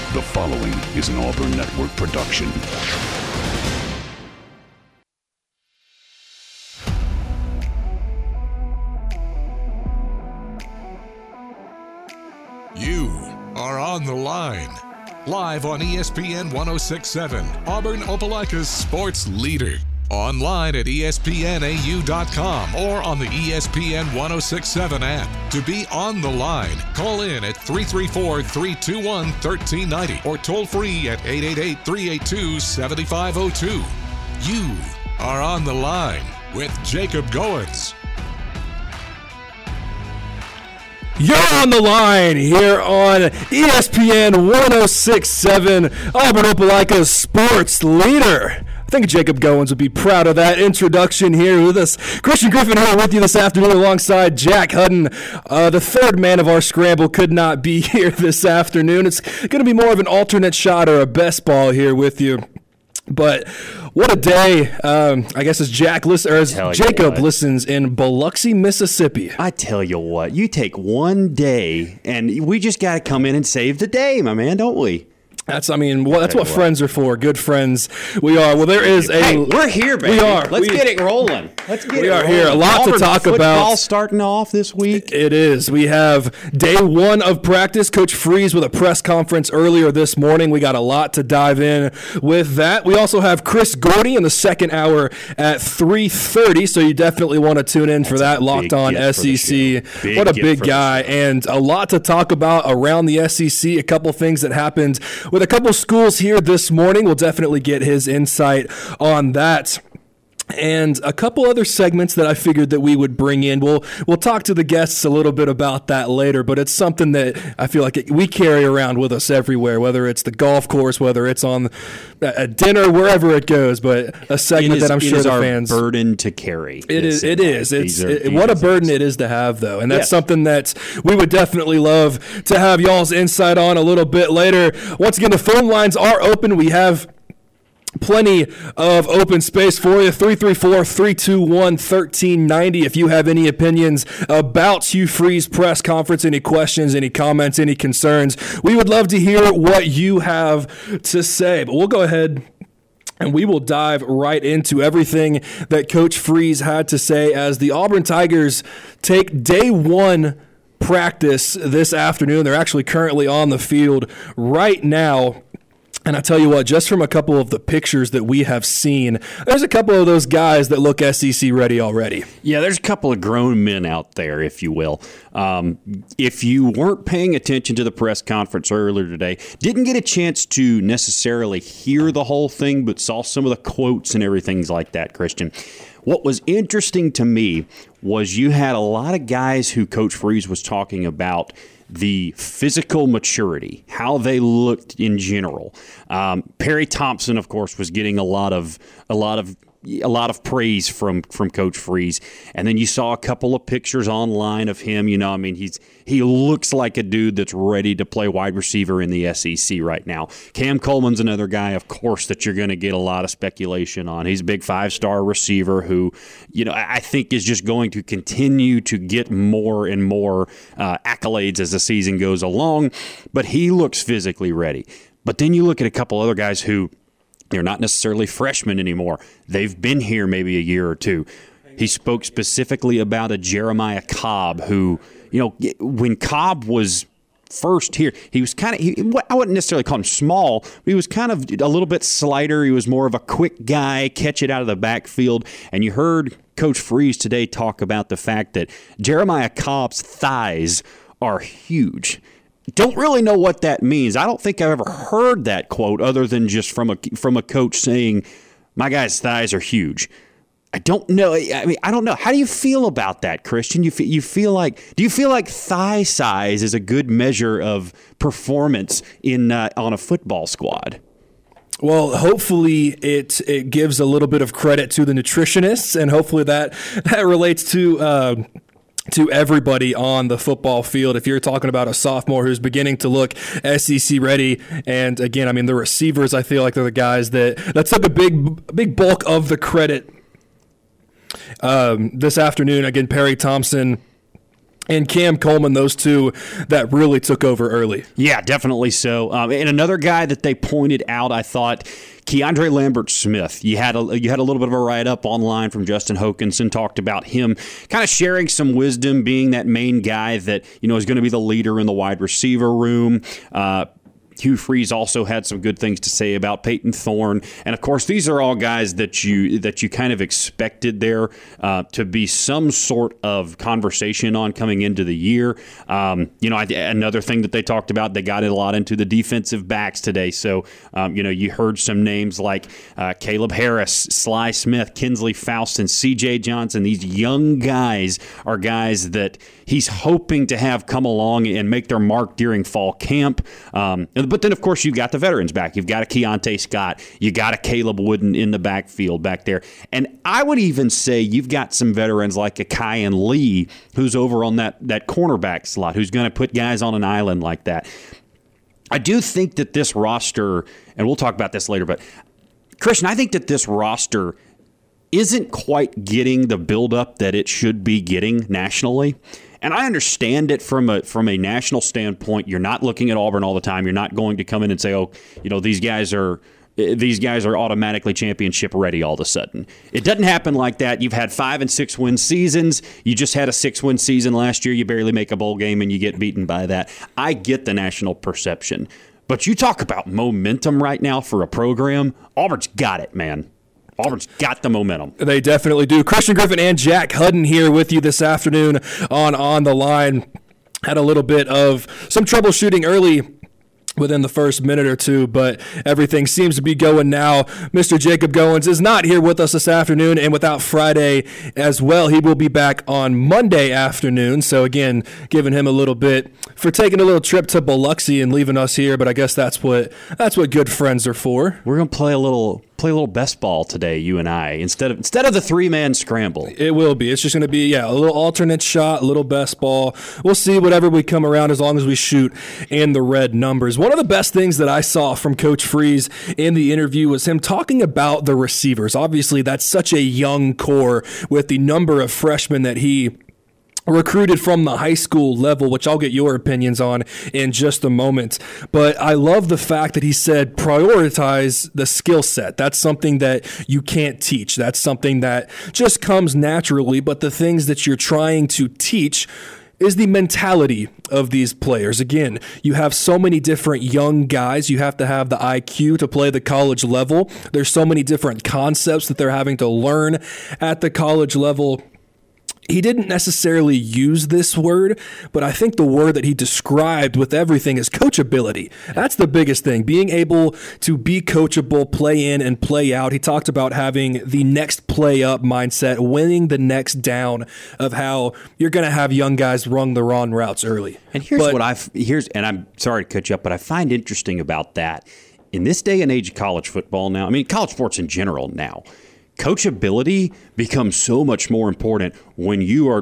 The following is an Auburn Network production. You are on the line. Live on ESPN 106.7, Auburn Opelika's sports leader. Online at espnau.com or on the ESPN 106.7 app. To be on the line, call in at 334-321-1390 or toll free at 888-382-7502. You are on the line with Jacob Goins. You're on the line here on ESPN 106.7, Auburn Opelika's sports leader. I think Jacob Goins would be proud of that introduction here with us. Christian Griffin here with you this afternoon alongside Jack Hudden. The third man of our scramble could not be here this afternoon. It's going to be more of an alternate shot or a best ball here with you. But what a day, I guess, as Jacob listens in Biloxi, Mississippi. I tell you what, you take one day, and we just got to come in and save the day, my man, don't we? That's what friends are for. Good friends we are. Well, there is we're here, baby. We are. Let's get it rolling. We are here. A lot to talk about. Football starting off this week. It is. We have day one of practice. Coach Freeze with a press conference earlier this morning. We got a lot to dive in with that. We also have Chris Gordy in the second hour at 3:30, so you definitely want to tune in for that. Locked On SEC. What a big guy. And a lot to talk about around the SEC. A couple things that happened with a couple schools here this morning. We'll definitely get his insight on that. And a couple other segments that I figured that we would bring in. We'll talk to the guests a little bit about that later, but it's something that I feel like we carry around with us everywhere, whether it's the golf course, whether it's on a dinner, wherever it goes. But a segment that I'm sure the fans burden to carry. It is. What a burden it is to have, though, and that's something that we would definitely love to have y'all's insight on a little bit later. Once again, the phone lines are open. We have plenty of open space for you. 334-321-1390. If you have any opinions about Hugh Freeze press conference, any questions, any comments, any concerns, we would love to hear what you have to say. But we'll go ahead and we will dive right into everything that Coach Freeze had to say as the Auburn Tigers take day one practice this afternoon. They're actually currently on the field right now. And I tell you what, just from a couple of the pictures that we have seen, there's a couple of those guys that look SEC ready already. Yeah, there's a couple of grown men out there, if you will. If you weren't paying attention to the press conference earlier today, didn't get a chance to necessarily hear the whole thing, but saw some of the quotes and everything like that, Christian. What was interesting to me was you had a lot of guys who Coach Freeze was talking about the physical maturity, how they looked in general. Perry Thompson, of course, was getting a lot of praise from Coach Freeze, and then you saw a couple of pictures online of him. He looks like a dude that's ready to play wide receiver in the SEC right now. Cam Coleman's another guy, of course, that you're going to get a lot of speculation on. He's a big 5-star receiver who, I think is just going to continue to get more and more accolades as the season goes along. But he looks physically ready. But then you look at a couple other guys who, they're not necessarily freshmen anymore. They've been here maybe a year or two. He spoke specifically about a Jeremiah Cobb who, when Cobb was first here, he was kind of, I wouldn't necessarily call him small, but he was kind of a little bit slighter. He was more of a quick guy, catch it out of the backfield. And you heard Coach Freeze today talk about the fact that Jeremiah Cobb's thighs are huge. Don't really know what that means. I don't think I've ever heard that quote other than just from a coach saying, my guy's thighs are huge. I don't know. I don't know. How do you feel about that, Christian? Do you feel like thigh size is a good measure of performance on a football squad? Well, hopefully it gives a little bit of credit to the nutritionists, and hopefully that relates to everybody on the football field. If you're talking about a sophomore who's beginning to look SEC ready, and again, the receivers, I feel like they're the guys that took a big bulk of the credit this afternoon. Again, Perry Thompson and Cam Coleman, those two that really took over early. Yeah, definitely so. And another guy that they pointed out, I thought, Keandre Lambert-Smith. You had a little bit of a write-up online from Justin Hokanson, talked about him kind of sharing some wisdom, being that main guy that is going to be the leader in the wide receiver room. Hugh Freeze also had some good things to say about Peyton Thorne. And, of course, these are all guys that you kind of expected there to be some sort of conversation on coming into the year. Another thing that they talked about, they got it a lot into the defensive backs today. So, you heard some names like Caleb Harris, Sly Smith, Kinsley Faustin, C.J. Johnson. These young guys are guys that he's hoping to have come along and make their mark during fall camp. But then, of course, you've got the veterans back. You've got a Keontae Scott. You got a Caleb Wooden in the backfield back there. And I would even say you've got some veterans like a Kyan Lee who's over on that cornerback slot, who's going to put guys on an island like that. I do think that this roster, and we'll talk about this later, but Christian, I think that this roster isn't quite getting the buildup that it should be getting nationally. And I understand it from a national standpoint. You're not looking at Auburn all the time. You're not going to come in and say, these guys are automatically championship ready all of a sudden. It doesn't happen like that. You've had 5 and 6 win seasons. You just had a 6-win season last year. You barely make a bowl game and you get beaten by that. I get the national perception. But you talk about momentum right now for a program. Auburn's got it, man. Auburn's got the momentum. They definitely do. Christian Griffin and Jack Hudden here with you this afternoon on the line. Had a little bit of some troubleshooting early within the first minute or two, but everything seems to be going now. Mr. Jacob Goins is not here with us this afternoon, and without Friday as well. He will be back on Monday afternoon. So again, giving him a little bit for taking a little trip to Biloxi and leaving us here, but I guess that's what good friends are for. We're going to play a little best ball today, you and I, instead of the 3-man scramble. It will be. It's just going to be, a little alternate shot, a little best ball. We'll see whatever we come around as long as we shoot in the red numbers. One of the best things that I saw from Coach Freeze in the interview was him talking about the receivers. Obviously, that's such a young core with the number of freshmen that he recruited from the high school level, which I'll get your opinions on in just a moment. But I love the fact that he said prioritize the skill set. That's something that you can't teach. That's something that just comes naturally. But the things that you're trying to teach is the mentality of these players. Again, you have so many different young guys. You have to have the IQ to play the college level. There's so many different concepts that they're having to learn at the college level. He didn't necessarily use this word, but I think the word that he described with everything is coachability. That's the biggest thing, being able to be coachable, play in and play out. He talked about having the next play up mindset, winning the next down, of how you're going to have young guys run the wrong routes early. And and I'm sorry to cut you up, but I find interesting about that in this day and age of college football now, college sports in general now, coachability becomes so much more important when you're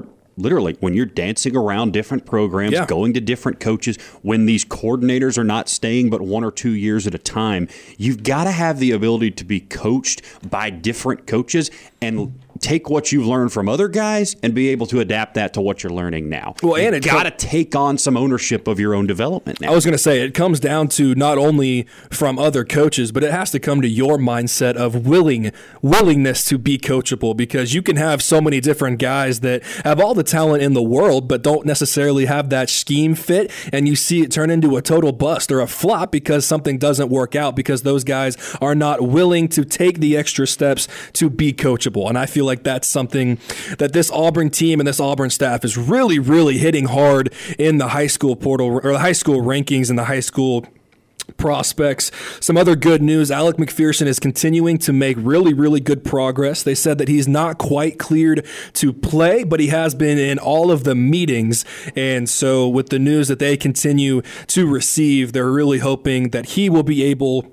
dancing around different programs, going to different coaches, when these coordinators are not staying but 1 or 2 years at a time. You've got to have the ability to be coached by different coaches and take what you've learned from other guys and be able to adapt that to what you're learning now. Well, and you've got to take on some ownership of your own development now. I was going to say, it comes down to not only from other coaches, but it has to come to your mindset of willingness to be coachable, because you can have so many different guys that have all the talent in the world but don't necessarily have that scheme fit, and you see it turn into a total bust or a flop because something doesn't work out, because those guys are not willing to take the extra steps to be coachable. And I feel like that's something that this Auburn team and this Auburn staff is really, really hitting hard in the high school portal, or the high school rankings and the high school prospects. Some other good news, Alec McPherson is continuing to make really, really good progress. They said that he's not quite cleared to play, but he has been in all of the meetings. And so with the news that they continue to receive, they're really hoping that he will be able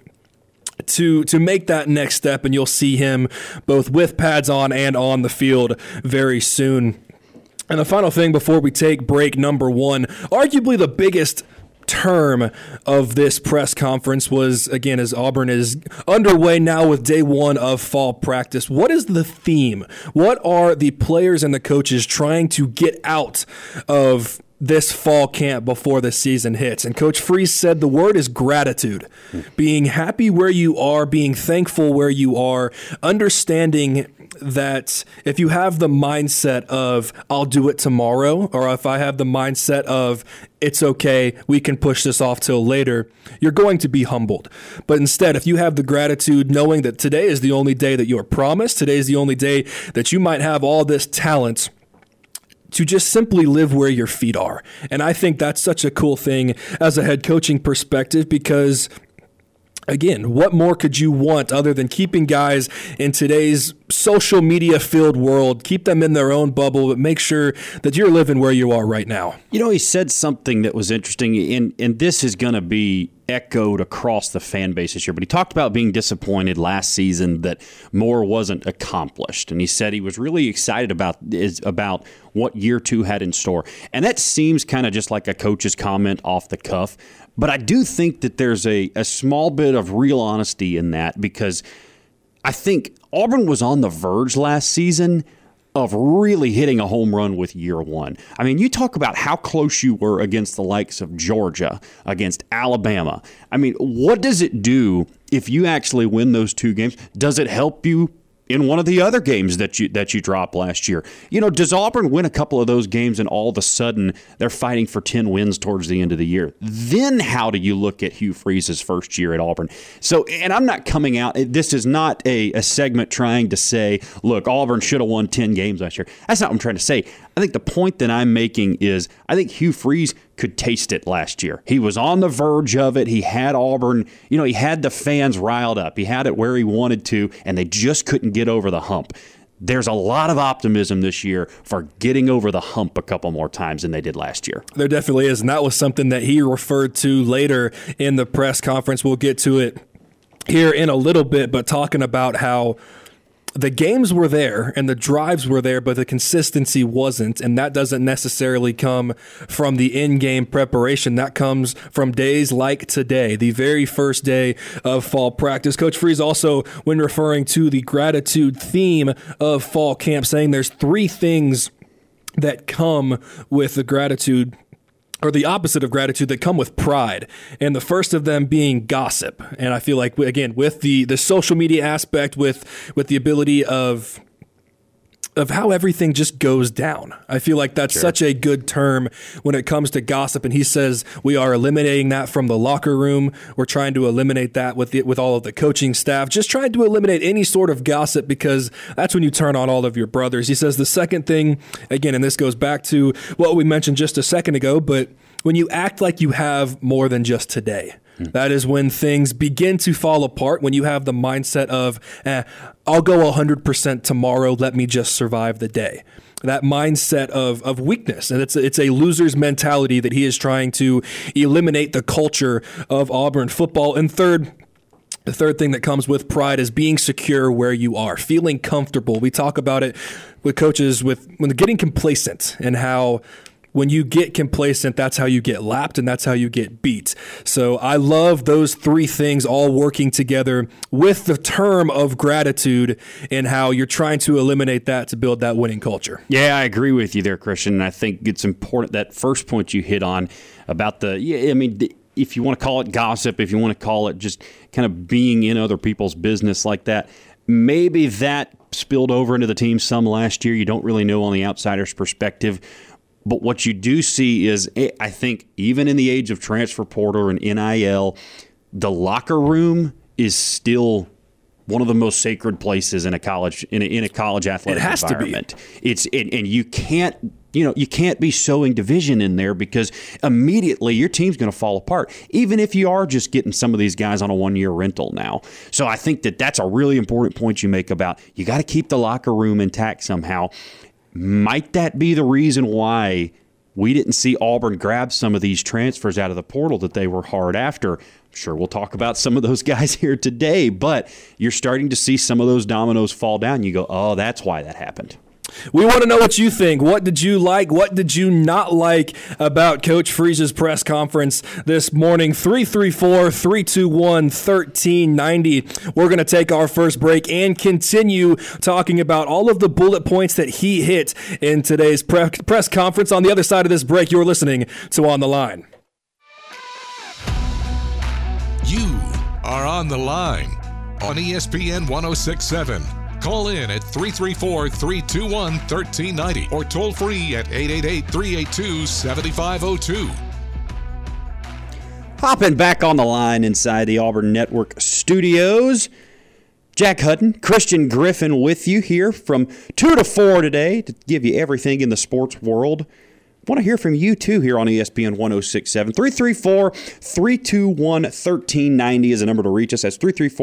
to make that next step, and you'll see him both with pads on and on the field very soon. And the final thing before we take break number one, arguably the biggest term of this press conference was, again, as Auburn is underway now with day one of fall practice, what is the theme? What are the players and the coaches trying to get out of this fall camp before the season hits? And Coach Freeze said the word is gratitude. Being happy where you are, being thankful where you are, understanding that if you have the mindset of I'll do it tomorrow, or if I have the mindset of it's okay, we can push this off till later, you're going to be humbled. But instead, if you have the gratitude knowing that today is the only day that you're promised, today is the only day that you might have all this talent to just simply live where your feet are. And I think that's such a cool thing as a head coaching perspective, because again, what more could you want other than keeping guys in today's social media filled world, keep them in their own bubble, but make sure that you're living where you are right now? You know, he said something that was interesting, and this is going to be echoed across the fan base this year, but he talked about being disappointed last season that more wasn't accomplished. And he said he was really excited about what year two had in store. And that seems kind of just like a coach's comment off the cuff. But I do think that there's a small bit of real honesty in that, because I think Auburn was on the verge last season of really hitting a home run with year one. I mean, you talk about how close you were against the likes of Georgia, against Alabama. I mean, what does it do if you actually win those two games? Does it help you in one of the other games that you dropped last year? You know, does Auburn win a couple of those games and all of a sudden they're fighting for 10 wins towards the end of the year? Then how do you look at Hugh Freeze's first year at Auburn? So, and I'm not coming out, this is not a segment trying to say, look, Auburn should have won 10 games last year. That's not what I'm trying to say. I think the point that I'm making is I think Hugh Freeze could taste it last year. He was on the verge of it. He had Auburn, you know, he had the fans riled up. He had it where he wanted to, and they just couldn't get over the hump. There's a lot of optimism this year for getting over the hump a couple more times than they did last year. There definitely is, and that was something that he referred to later in the press conference. We'll get to it here in a little bit, but talking about how the games were there and the drives were there, but the consistency wasn't, and that doesn't necessarily come from the in-game preparation. That comes from days like today, the very first day of fall practice. Coach Freeze also, when referring to the gratitude theme of fall camp, saying there's three things that come with the gratitude, or the opposite of gratitude, that come with pride. And the first of them being gossip. And I feel like, again, with the social media aspect, with the ability of how everything just goes down. I feel like that's such a good term when it comes to gossip. And he says we are eliminating that from the locker room. We're trying to eliminate that with all of the coaching staff, just trying to eliminate any sort of gossip, because that's when you turn on all of your brothers. He says the second thing, again, and this goes back to what we mentioned just a second ago, but when you act like you have more than just today. That is when things begin to fall apart, when you have the mindset of, I'll go 100% tomorrow, let me just survive the day. That mindset of weakness. And it's a loser's mentality that he is trying to eliminate the culture of Auburn football. And the third thing that comes with pride is being secure where you are, feeling comfortable. We talk about it with coaches when they're getting complacent, and how when you get complacent, that's how you get lapped and that's how you get beat. So I love those three things all working together with the term of gratitude, and how you're trying to eliminate that to build that winning culture. Yeah, I agree with you there, Christian. And I think it's important, that first point you hit on about if you want to call it gossip, if you want to call it just kind of being in other people's business like that, maybe that spilled over into the team some last year. You don't really know on the outsider's perspective. But what you do see is, I think, even in the age of transfer portal and NIL, the locker room is still one of the most sacred places in a college in a college athletic environment. It's and you can't be sowing division in there, because immediately your team's going to fall apart, even if you are just getting some of these guys on a 1-year rental now. So I think that's a really important point you make about you got to keep the locker room intact somehow. Might that be the reason why we didn't see Auburn grab some of these transfers out of the portal that they were hard after? Sure, we'll talk about some of those guys here today, but you're starting to see some of those dominoes fall down. You go, oh, that's why that happened. We want to know what you think. What did you like? What did you not like about Coach Freese's press conference this morning? 334-321-1390. We're going to take our first break and continue talking about all of the bullet points that he hit in today's press conference. On the other side of this break, you're listening to On the Line. You are on the line on ESPN 106.7. Call in at 334-321-1390 or toll free at 888-382-7502. Hopping back on the line inside the Auburn Network studios. Jack Hutton, Christian Griffin with you here from 2 to 4 today to give you everything in the sports world. Want to hear from you, too, here on ESPN 106.7. 334-321-1390 is the number to reach us. That's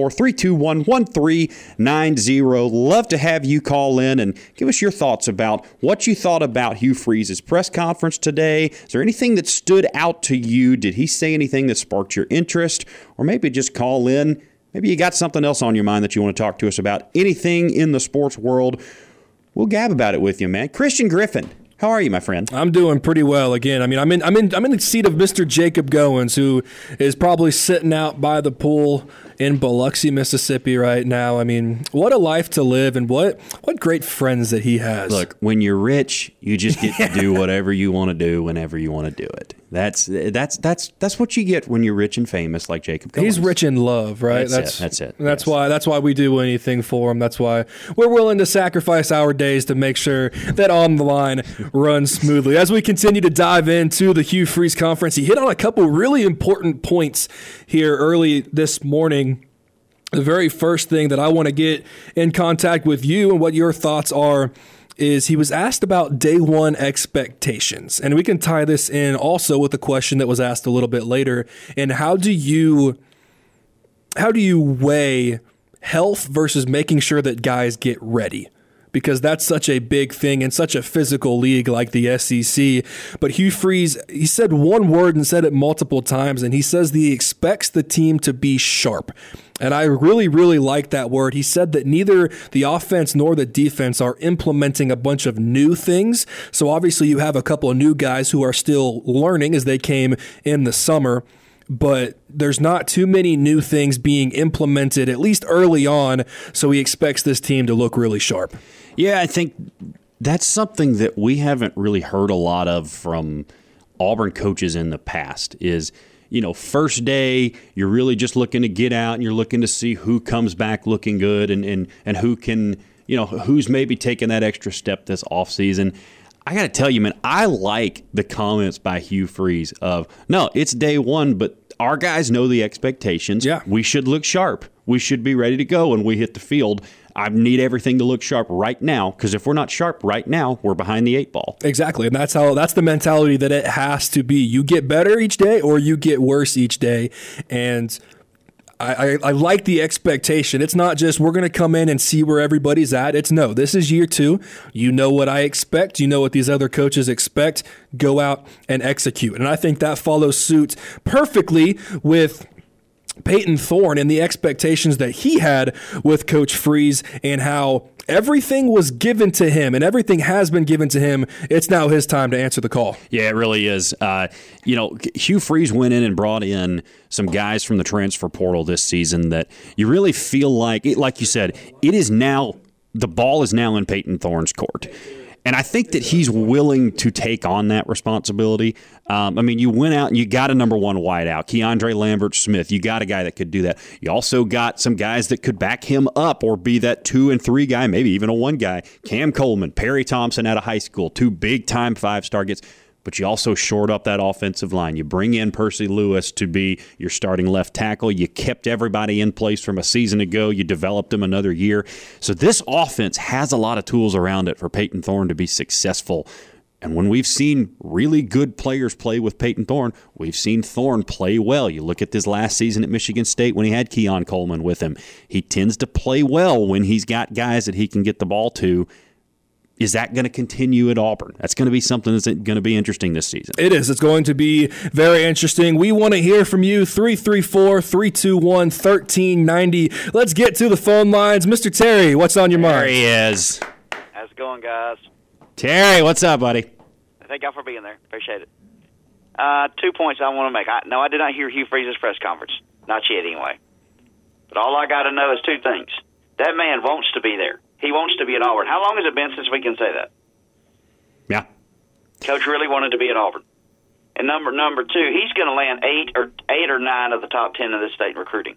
334-321-1390. Love to have you call in and give us your thoughts about what you thought about Hugh Freese's press conference today. Is there anything that stood out to you? Did he say anything that sparked your interest? Or maybe just call in. Maybe you got something else on your mind that you want to talk to us about. Anything in the sports world, we'll gab about it with you, man. Christian Griffin. How are you, my friend? I'm doing pretty well. Again, I mean, I'm in the seat of Mr. Jacob Goins, who is probably sitting out by the pool in Biloxi, Mississippi right now. I mean, what a life to live, and what great friends that he has. Look, when you're rich, you just get to do whatever you want to do whenever you want to do it. That's what you get when you're rich and famous, like Jacob Goins. He's rich in love, right? That's it. That's why we do anything for him. That's why we're willing to sacrifice our days to make sure that On the Line runs smoothly. As we continue to dive into the Hugh Freese conference, he hit on a couple really important points here early this morning. The very first thing that I want to get in contact with you and what your thoughts are is he was asked about day one expectations. And we can tie this in also with the question that was asked a little bit later. And how do you weigh health versus making sure that guys get ready? Because that's such a big thing in such a physical league like the SEC. But Hugh Freese, he said one word and said it multiple times, and he says that he expects the team to be sharp. And I really, really like that word. He said that neither the offense nor the defense are implementing a bunch of new things. So obviously you have a couple of new guys who are still learning as they came in the summer. But there's not too many new things being implemented, at least early on, so he expects this team to look really sharp. Yeah, I think that's something that we haven't really heard a lot of from Auburn coaches in the past is, first day, you're really just looking to get out and you're looking to see who comes back looking good and who can, who's maybe taking that extra step this offseason. I got to tell you, man, I like the comments by Hugh Freese of, no, it's day one, but our guys know the expectations. Yeah. We should look sharp. We should be ready to go when we hit the field. I need everything to look sharp right now, because if we're not sharp right now, we're behind the 8 ball. Exactly, and that's the mentality that it has to be. You get better each day or you get worse each day, and I like the expectation. It's not just we're going to come in and see where everybody's at. It's no, this is year 2. You know what I expect. You know what these other coaches expect. Go out and execute. And I think that follows suit perfectly with Peyton Thorne and the expectations that he had with Coach Freese and how everything was given to him and everything has been given to him. It's now his time to answer the call. Yeah, it really is. Hugh Freese went in and brought in some guys from the transfer portal this season that you really feel like you said, the ball is now in Peyton Thorne's court. And I think that he's willing to take on that responsibility. You went out and you got a number 1 wideout, Keandre Lambert-Smith. You got a guy that could do that. You also got some guys that could back him up or be that 2 and 3 guy, maybe even a 1 guy. Cam Coleman, Perry Thompson out of high school, 2 big-time 5-star gets. But you also shored up that offensive line. You bring in Percy Lewis to be your starting left tackle. You kept everybody in place from a season ago. You developed them another year. So this offense has a lot of tools around it for Peyton Thorne to be successful. And when we've seen really good players play with Peyton Thorne, we've seen Thorne play well. You look at this last season at Michigan State when he had Keon Coleman with him. He tends to play well when he's got guys that he can get the ball to. Is that going to continue at Auburn? That's going to be something that's going to be interesting this season. It is. It's going to be very interesting. We want to hear from you, 334-321-1390. Let's get to the phone lines. Mr. Terry, what's on your mind? There he is. How's it going, guys? Terry, what's up, buddy? Thank y'all for being there. Appreciate it. 2 points I want to make. I did not hear Hugh Freeze's press conference. Not yet, anyway. But all I got to know is 2 things. That man wants to be there. He wants to be at Auburn. How long has it been since we can say that? Yeah. Coach really wanted to be at Auburn. And number 2, he's going to land 8 or 9 of the top 10 of this state in recruiting.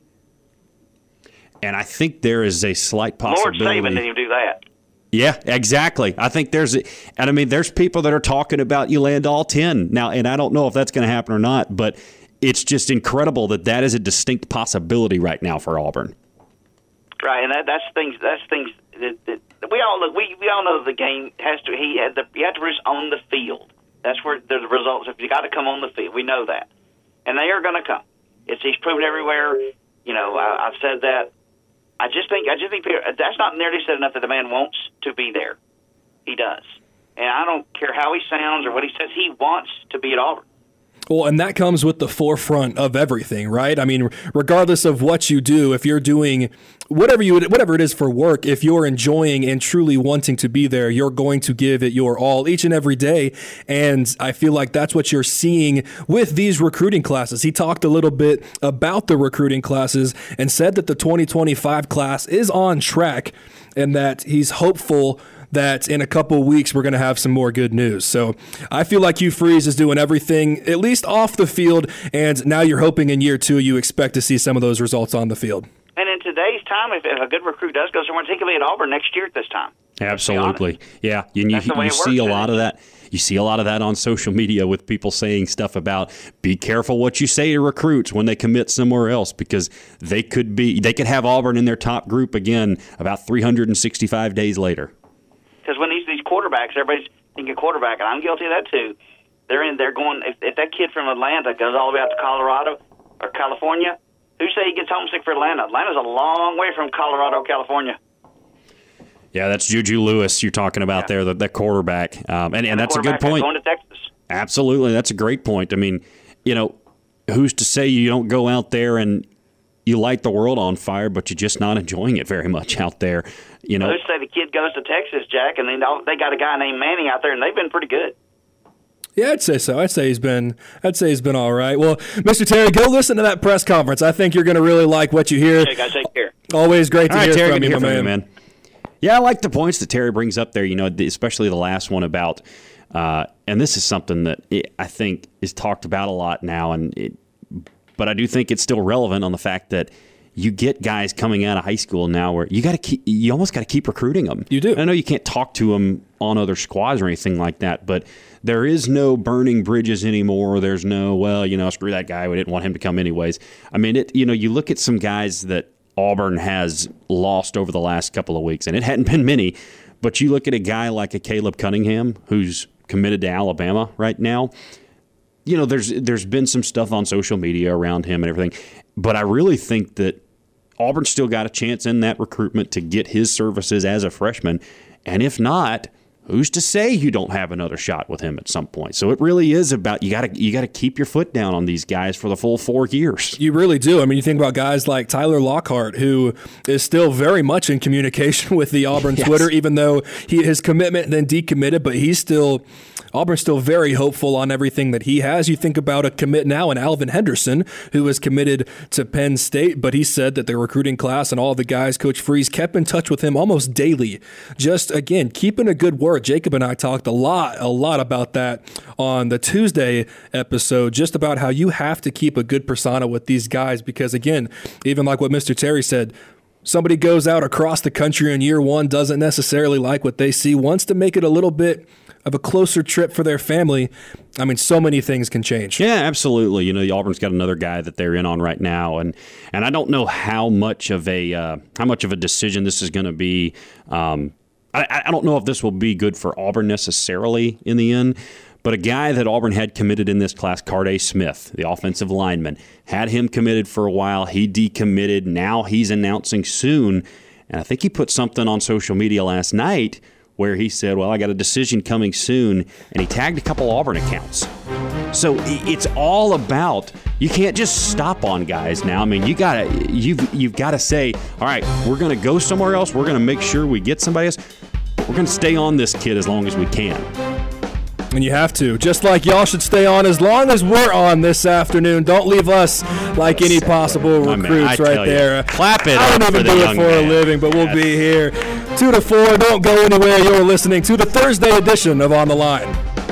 And I think there is a slight possibility. Lord Saban didn't even do that. Yeah, exactly. I think there's people that are talking about you land all 10 now, and I don't know if that's going to happen or not, but it's just incredible that is a distinct possibility right now for Auburn. Right, and that's things that we all look. We all know the game has to. You have to produce on the field. That's where the results. If you got to come on the field, we know that, and they are going to come. He's proven everywhere. I've said that. I just think that's not nearly said enough that the man wants to be there. He does, and I don't care how he sounds or what he says. He wants to be at Auburn. Well, and that comes with the forefront of everything, right? I mean, regardless of what you do, if you're doing whatever it is for work, if you're enjoying and truly wanting to be there, you're going to give it your all each and every day. And I feel like that's what you're seeing with these recruiting classes. He talked a little bit about the recruiting classes and said that the 2025 class is on track and that he's hopeful that in a couple of weeks we're going to have some more good news. So I feel like Hugh Freeze is doing everything, at least off the field, and now you're hoping in year 2 you expect to see some of those results on the field. And in today's time, if a good recruit does go somewhere, he could be at Auburn next year at this time. Absolutely. Yeah. You see a lot of that. You see a lot of that on social media with people saying stuff about be careful what you say to recruits when they commit somewhere else because they could have Auburn in their top group again about 365 days later. Because when these quarterbacks, everybody's thinking quarterback, and I'm guilty of that too. They're going. If that kid from Atlanta goes all the way out to Colorado or California, who say he gets homesick for Atlanta? Atlanta's a long way from Colorado, California. Yeah, that's Juju Lewis you're talking about there, that quarterback, and that's a good point. Going to Texas. Absolutely, that's a great point. I mean, who's to say you don't go out there and you light the world on fire, but you're just not enjoying it very much out there. Who's to say the kid goes to Texas, Jack, and they got a guy named Manning out there, and they've been pretty good. Yeah, I'd say so. I'd say he's been all right. Well, Mr. Terry, go listen to that press conference. I think you're going to really like what you hear. Okay, guys, take care. Always great to hear Terry, from you, man. Yeah, I like the points that Terry brings up there, especially the last one about, and this is something that I think is talked about a lot now, but I do think it's still relevant on the fact that you get guys coming out of high school now where you almost got to keep recruiting them. You do. I know you can't talk to them on other squads or anything like that, but there is no burning bridges anymore. There's no, screw that guy. We didn't want him to come anyways. I mean, you look at some guys that Auburn has lost over the last couple of weeks, and it hadn't been many, but you look at a guy like a Caleb Cunningham who's committed to Alabama right now. There's been some stuff on social media around him and everything, but I really think that Auburn's still got a chance in that recruitment to get his services as a freshman, and if not, who's to say you don't have another shot with him at some point? So it really is about you got to keep your foot down on these guys for the full 4 years. You really do. I mean, you think about guys like Tyler Lockhart, who is still very much in communication with the Auburn Twitter, even though his commitment then decommitted, but Auburn's still very hopeful on everything that he has. You think about a commit now in Alvin Henderson, who is committed to Penn State, but he said that the recruiting class and all the guys, Coach Freeze, kept in touch with him almost daily. Just, again, keeping a good word. Jacob and I talked a lot about that on the Tuesday episode, just about how you have to keep a good persona with these guys because, again, even like what Mr. Terry said, somebody goes out across the country in year 1, doesn't necessarily like what they see, wants to make it a little bit of a closer trip for their family. I mean, so many things can change. Yeah, absolutely. The Auburn's got another guy that they're in on right now, and I don't know how much of a decision this is going to be. I don't know if this will be good for Auburn necessarily in the end, but a guy that Auburn had committed in this class, Carday Smith, the offensive lineman, had him committed for a while. He decommitted. Now he's announcing soon, and I think he put something on social media last night where he said, well, I got a decision coming soon, and he tagged a couple Auburn accounts. So it's all about, you can't just stop on guys now. I mean, you've got to say, all right, we're going to go somewhere else. We're going to make sure we get somebody else. But we're going to stay on this kid as long as we can. And you have to. Just like y'all should stay on as long as we're on this afternoon. Don't leave us like any possible recruits right there. Clap it I up don't even for the do it young for man. a living, but we'll be here 2 to 4. Don't go anywhere. You're listening to the Thursday edition of On the Line.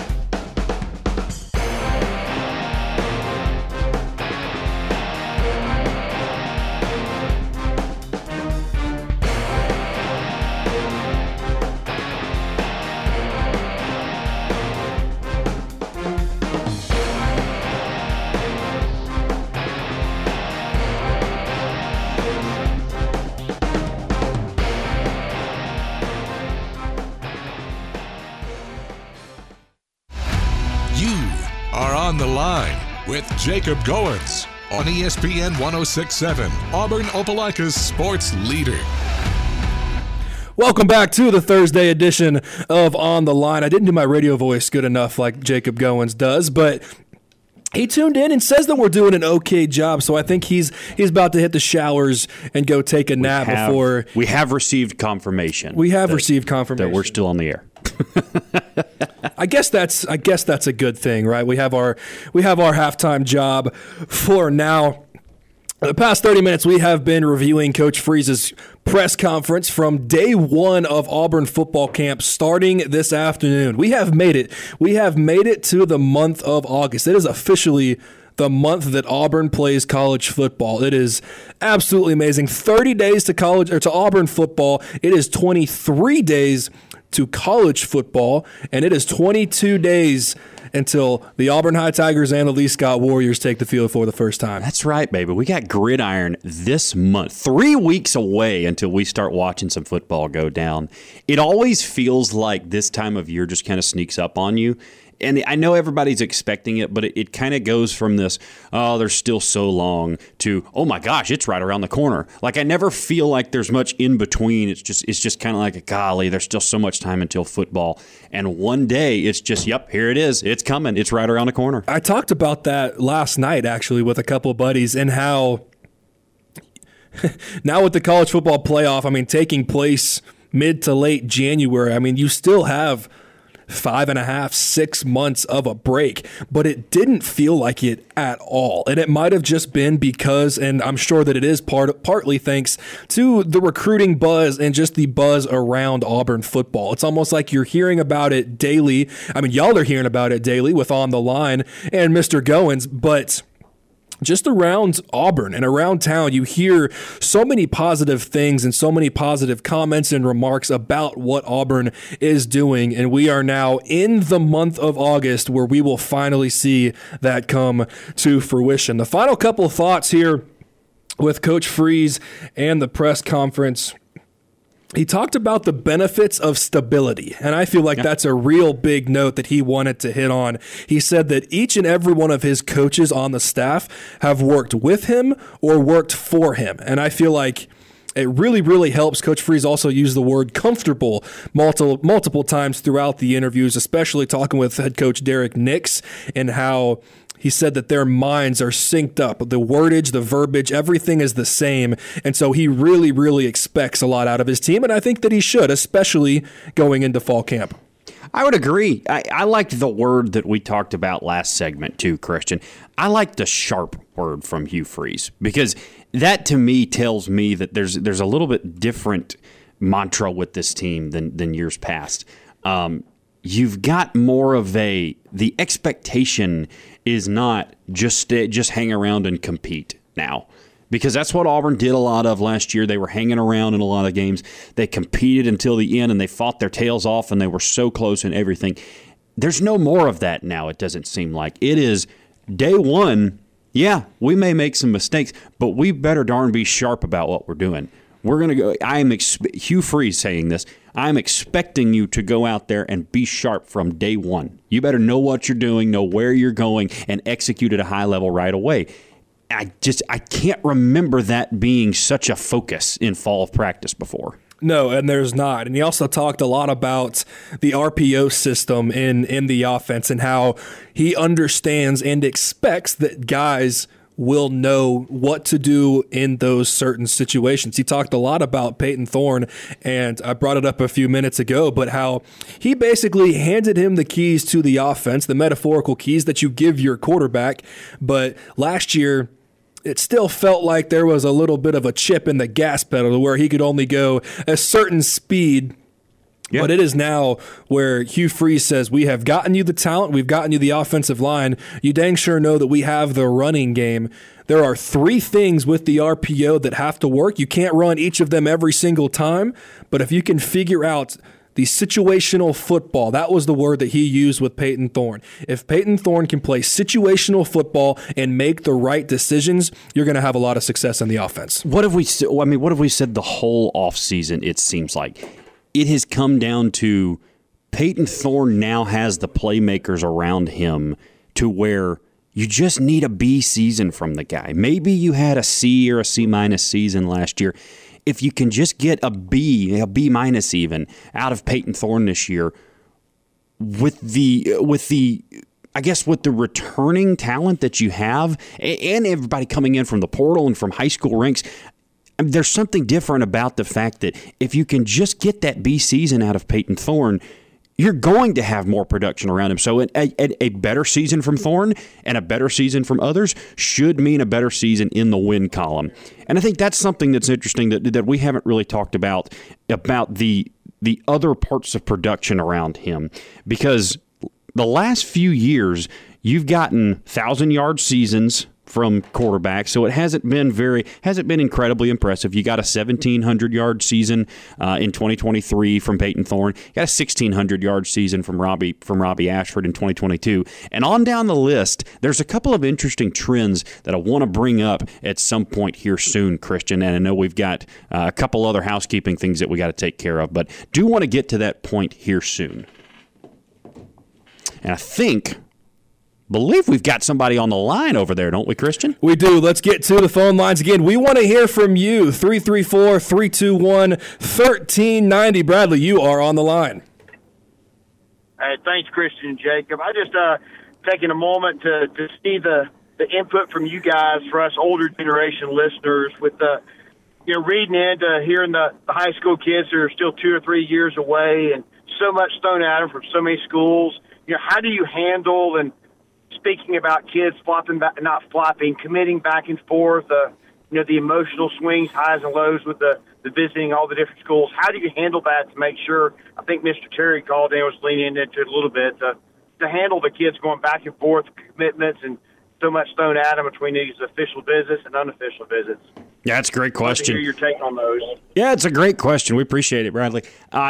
On the Line with Jacob Goins on ESPN 106.7, Auburn Opelika's sports leader. Welcome back to the Thursday edition of On the Line. I didn't do my radio voice good enough like Jacob Goins does, but he tuned in and says that we're doing an okay job, so I think he's about to hit the showers and go take a nap before. We have received confirmation. We have received confirmation that we're still on the air. I guess that's a good thing, right? We have our halftime job for now. The past 30 minutes, we have been reviewing Coach Freeze's press conference from day one of Auburn football camp starting this afternoon. We have made it. We have made it to the month of August. It is officially the month that Auburn plays college football. It is absolutely amazing. 30 days to Auburn football. It is 23 days to college football, and it is 22 days until the Auburn High Tigers and the Lee Scott Warriors take the field for the first time. That's right, baby. We got Gridiron this month, 3 weeks away until we start watching some football go down. It always feels like this time of year just kind of sneaks up on you. And I know everybody's expecting it, but it kind of goes from this, oh, there's still so long, to, oh my gosh, it's right around the corner. Like, I never feel like there's much in between. It's just kind of like, golly, there's still so much time until football. And one day it's just, yep, here it is. It's coming. It's right around the corner. I talked about that last night, actually, with a couple of buddies, and how now with the college football playoff, I mean, taking place mid to late January, I mean, you still have 5.5, 6 months of a break, but it didn't feel like it at all. And it might have just been because, and I'm sure that it is partly thanks to the recruiting buzz and just the buzz around Auburn football. It's almost like you're hearing about it daily. I mean, y'all are hearing about it daily with On the Line and Mr. Goins, but just around Auburn and around town, you hear so many positive things and so many positive comments and remarks about what Auburn is doing. And we are now in the month of August where we will finally see that come to fruition. The final couple of thoughts here with Coach Freeze and the press conference. He talked about the benefits of stability, and I feel like that's a real big note that he wanted to hit on. He said that each and every one of his coaches on the staff have worked with him or worked for him, and I feel like it really, really helps. Coach Freeze also used the word comfortable multiple times throughout the interviews, especially talking with head coach Derek Nix and how he said that their minds are synced up. The wordage, the verbiage, everything is the same. And so he really, really expects a lot out of his team. And I think that he should, especially going into fall camp. I would agree. I liked the word that we talked about last segment too, Christian. I like the sharp word from Hugh Freeze, because that to me tells me that there's a little bit different mantra with this team than years past. You've got more of the expectation is not just hang around and compete now, because that's what Auburn did a lot of last year. They were hanging around in a lot of games. They competed until the end, and they fought their tails off, and they were so close and everything. There's no more of that now, it doesn't seem like. It is day one, yeah, we may make some mistakes, but we better darn be sharp about what we're doing. We're going to go. Hugh Freeze saying this. I'm expecting you to go out there and be sharp from day one. You better know what you're doing, know where you're going, and execute at a high level right away. I can't remember that being such a focus in fall of practice before. No, and there's not. And he also talked a lot about the RPO system in the offense and how he understands and expects that guys will know what to do in those certain situations. He talked a lot about Peyton Thorne, and I brought it up a few minutes ago, but how he basically handed him the keys to the offense, the metaphorical keys that you give your quarterback. But last year, it still felt like there was a little bit of a chip in the gas pedal where he could only go a certain speed. Yep. But it is now where Hugh Freeze says, we have gotten you the talent, we've gotten you the offensive line. You dang sure know that we have the running game. There are 3 things with the RPO that have to work. You can't run each of them every single time, but if you can figure out the situational football, that was the word that he used with Peyton Thorne. If Peyton Thorne can play situational football and make the right decisions, you're going to have a lot of success in the offense. What have we said the whole offseason, it seems like? It has come down to Peyton Thorne now has the playmakers around him to where you just need a B season from the guy. Maybe you had a C or a C- season last year. If you can just get a B even out of Peyton Thorne this year with the returning talent that you have and everybody coming in from the portal and from high school ranks, there's something different about the fact that if you can just get that B season out of Peyton Thorne, you're going to have more production around him. So a better season from Thorne and a better season from others should mean a better season in the win column. And I think that's something that's interesting that we haven't really talked about the other parts of production around him. Because the last few years, you've gotten 1,000-yard seasons from quarterbacks, so it hasn't been incredibly impressive. You got a 1,700-yard season in 2023 from Peyton Thorne. You got a 1,600-yard season from Robbie Ashford in 2022. And on down the list, there's a couple of interesting trends that I want to bring up at some point here soon, Christian. And I know we've got a couple other housekeeping things that we got to take care of, but do want to get to that point here soon. And I believe we've got somebody on the line over there, don't we, Christian? We do. Let's get to the phone lines again. We want to hear from you. 334-321-1390. Bradley, you are on the line. Hey, thanks, Christian and Jacob. I just taking a moment to see the input from you guys for us older generation listeners with the reading into hearing the high school kids that are still 2 or 3 years away and so much thrown at them from so many schools. How do you handle and speaking about kids committing back and forth, the emotional swings, highs and lows with the visiting all the different schools. How do you handle that to make sure? I think Mr. Terry called and was leaning into it a little bit to handle the kids going back and forth, commitments, and so much thrown at them between these official visits and unofficial visits. Yeah, that's a great question. I'd like to hear your take on those. Yeah, it's a great question. We appreciate it, Bradley.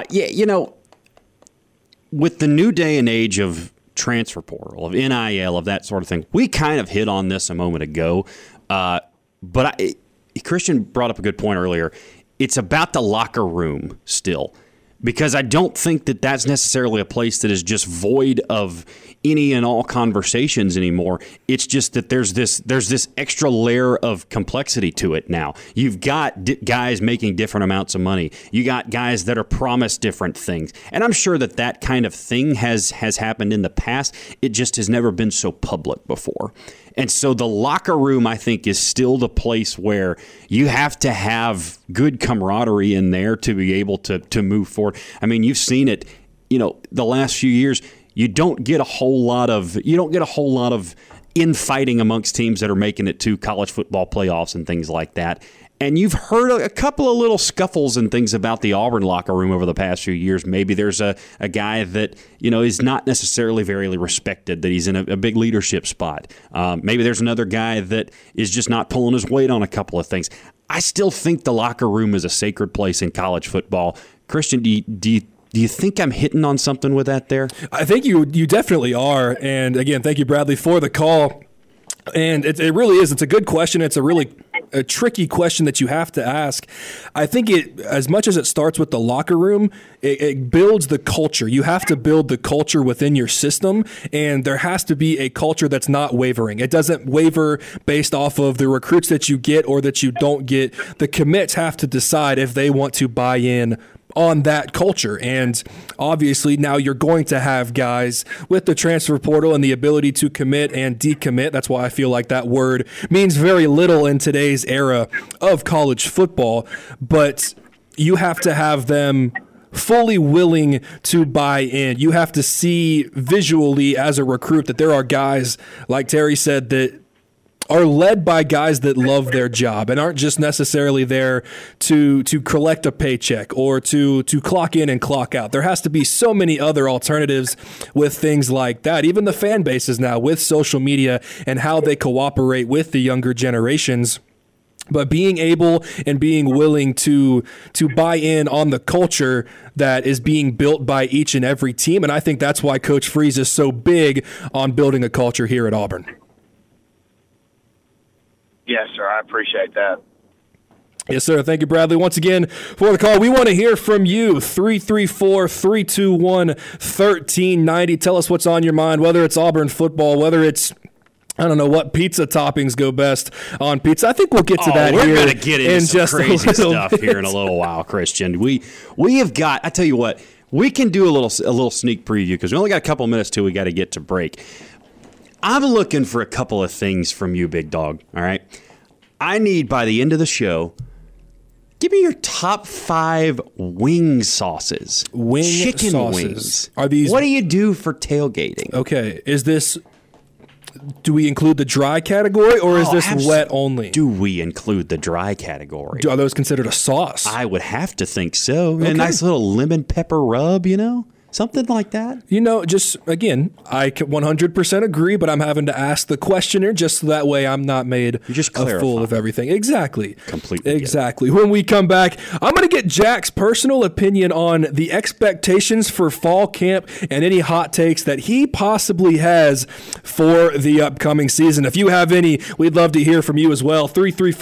With the new day and age of transfer portal, of NIL, of that sort of thing, we kind of hit on this a moment ago. Christian brought up a good point earlier. It's about the locker room still, because I don't think that that's necessarily a place that is just void of any and all conversations anymore. It's just that there's this extra layer of complexity to it now. You've got guys making different amounts of money. You got guys that are promised different things. And I'm sure that kind of thing has happened in the past. It just has never been so public before. And so the locker room, I think, is still the place where you have to have good camaraderie in there to be able to move forward. I mean, you've seen it, the last few years. You don't get a whole lot of infighting amongst teams that are making it to college football playoffs and things like that. And you've heard a couple of little scuffles and things about the Auburn locker room over the past few years. Maybe there's a guy that, is not necessarily very respected, that he's in a big leadership spot. Maybe there's another guy that is just not pulling his weight on a couple of things. I still think the locker room is a sacred place in college football. Christian, do you think I'm hitting on something with that there? I think you definitely are. And again, thank you, Bradley, for the call. And it really is. It's a good question. It's a tricky question that you have to ask. I think as much as it starts with the locker room, it builds the culture. You have to build the culture within your system, and there has to be a culture that's not wavering. It doesn't waver based off of the recruits that you get or that you don't get. The commits have to decide if they want to buy in on that culture. And obviously now you're going to have guys with the transfer portal and the ability to commit and decommit. That's why I feel like that word means very little in today's era of college football. But you have to have them fully willing to buy in. You have to see visually as a recruit that there are guys, like Terry said, that are led by guys that love their job and aren't just necessarily there to collect a paycheck or to clock in and clock out. There has to be so many other alternatives with things like that. Even the fan bases now with social media and how they cooperate with the younger generations. But being able and being willing to buy in on the culture that is being built by each and every team. And I think that's why Coach Freeze is so big on building a culture here at Auburn. Yes, sir. I appreciate that. Yes, sir. Thank you, Bradley. Once again, for the call, we want to hear from you. 334-321-1390. Tell us what's on your mind, whether it's Auburn football, whether it's, I don't know, what pizza toppings go best on pizza. I think we'll get to that we're here. We're going to get into some crazy stuff bit. here in a little while, Christian. We have got, I tell you what, we can do a little sneak preview because we only got a couple minutes till we got to get to break. I'm looking for a couple of things from you, big dog, all right? I need, by the end of the show, give me your top 5 wing sauces. Chicken sauces. Wings. Are these? What do you do for tailgating? Okay, is this? Do we include the dry category or is this wet only? Do we include the dry category? Are those considered a sauce? I would have to think so. Okay. A nice little lemon pepper rub, something like that. Just, again, I 100% agree, but I'm having to ask the questioner just so that way I'm not made a fool of everything. Exactly. Completely. Exactly. When we come back, I'm going to get Jack's personal opinion on the expectations for fall camp and any hot takes that he possibly has for the upcoming season. If you have any, we'd love to hear from you as well.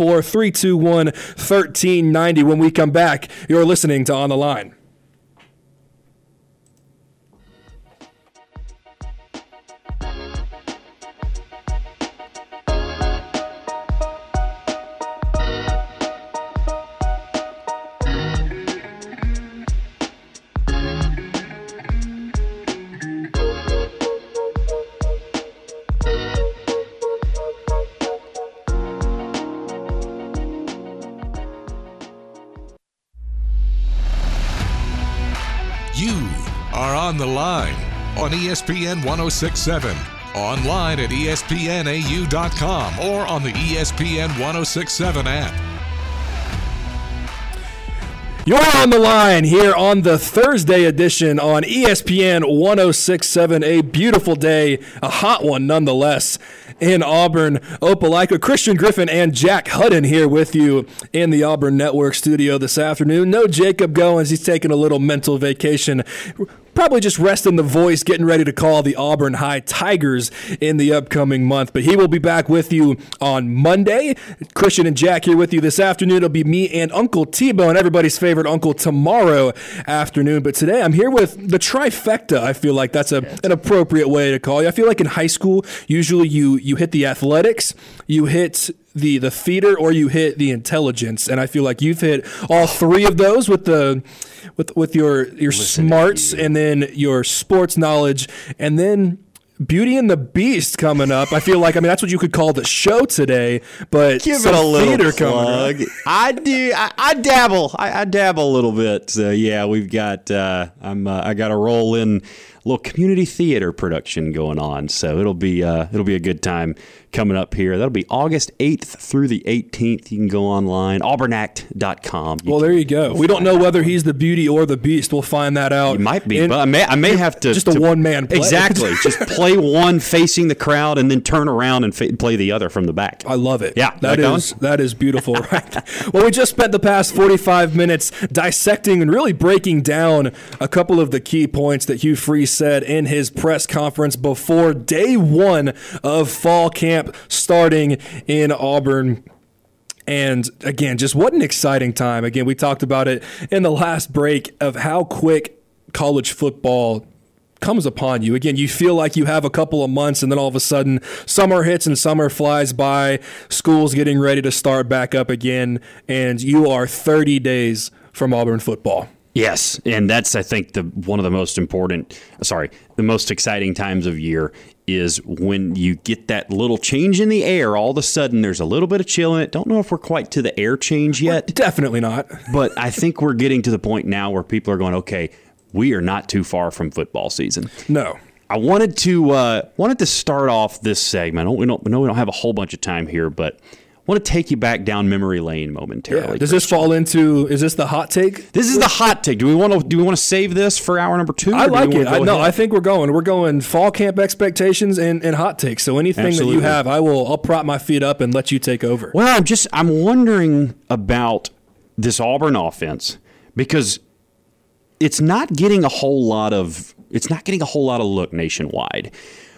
334-321-1390. When we come back, you're listening to On the Line. You are On the Line on ESPN 1067, online at espnau.com or on the ESPN 1067 app. You're On the Line here on the Thursday edition on ESPN 1067. A beautiful day, a hot one nonetheless, in Auburn, Opelika. Christian Griffin and Jack Hudden here with you in the Auburn Network studio this afternoon. No Jacob Goins. He's taking a little mental vacation. Probably just resting the voice, getting ready to call the Auburn High Tigers in the upcoming month. But he will be back with you on Monday. Christian and Jack here with you this afternoon. It'll be me and Uncle T-Bone, everybody's favorite uncle, tomorrow afternoon. But today I'm here with the trifecta. I feel like that's an appropriate way to call you. I feel like in high school, usually you hit the athletics, you hit the theater, or you hit the intelligence. And I feel like you've hit all three of those with your smarts and then your sports knowledge, and then Beauty and the Beast coming up. I feel like, that's what you could call the show today, but give it a little plug. I do. I dabble. I dabble a little bit. So yeah, we've got. I got a role in a little community theater production going on. So it'll be a good time coming up here. That'll be August 8th through the 18th. You can go online, auburnact.com. Well, there you go. We don't know whether he's the Beauty or the Beast. We'll find that out. He might be, but I may have to. Just a one-man play. Exactly. Just play one facing the crowd and then turn around and play the other from the back. I love it. Yeah. That is beautiful, right? Well, we just spent the past 45 minutes dissecting and really breaking down a couple of the key points that Hugh Freeze said in his press conference before day one of fall camp starting in Auburn. And again, just what an exciting time. Again, we talked about it in the last break of how quick college football comes upon you. Again, you feel like you have a couple of months, and then all of a sudden summer hits and summer flies by, school's getting ready to start back up again, and you are 30 days from Auburn football. Yes, and that's, I think, one of the most the most exciting times of year is when you get that little change in the air. All of a sudden, there's a little bit of chill in it. Don't know if we're quite to the air change yet. Well, definitely not. But I think we're getting to the point now where people are going, okay, we are not too far from football season. No. I wanted to start off this segment. We don't have a whole bunch of time here, but I want to take you back down memory lane momentarily. Yeah. Does this fall into? Is this the hot take? This is the hot take. Do we want to save this for hour number 2? I like it. I think we're going fall camp expectations and hot takes. So anything Absolutely. That you have, I'll prop my feet up and let you take over. Well, I'm wondering about this Auburn offense because it's not getting a whole lot of look nationwide.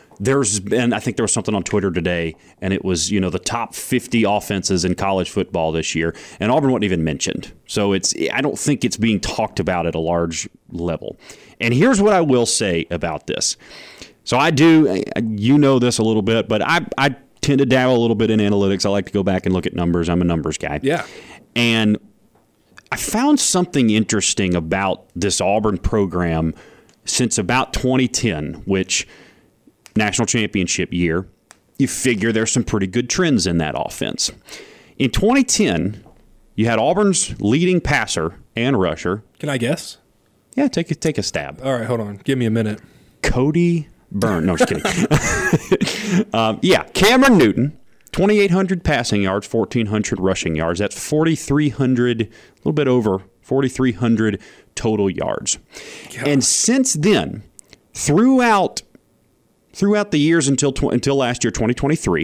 I think there was something on Twitter today, and it was, the top 50 offenses in college football this year, and Auburn wasn't even mentioned. So I don't think it's being talked about at a large level. And here's what I will say about this. So I do, this a little bit, but I tend to dabble a little bit in analytics. I like to go back and look at numbers. I'm a numbers guy. Yeah. And I found something interesting about this Auburn program since about 2010, which national championship year, you figure there's some pretty good trends in that offense. In 2010, you had Auburn's leading passer and rusher. Can I guess? Yeah, take a stab. All right, hold on. Give me a minute. Cody Byrne. No, just kidding. Cameron Newton, 2,800 passing yards, 1,400 rushing yards. That's 4,300, a little bit over 4,300 total yards. God. And since then, throughout the years until last year, 2023,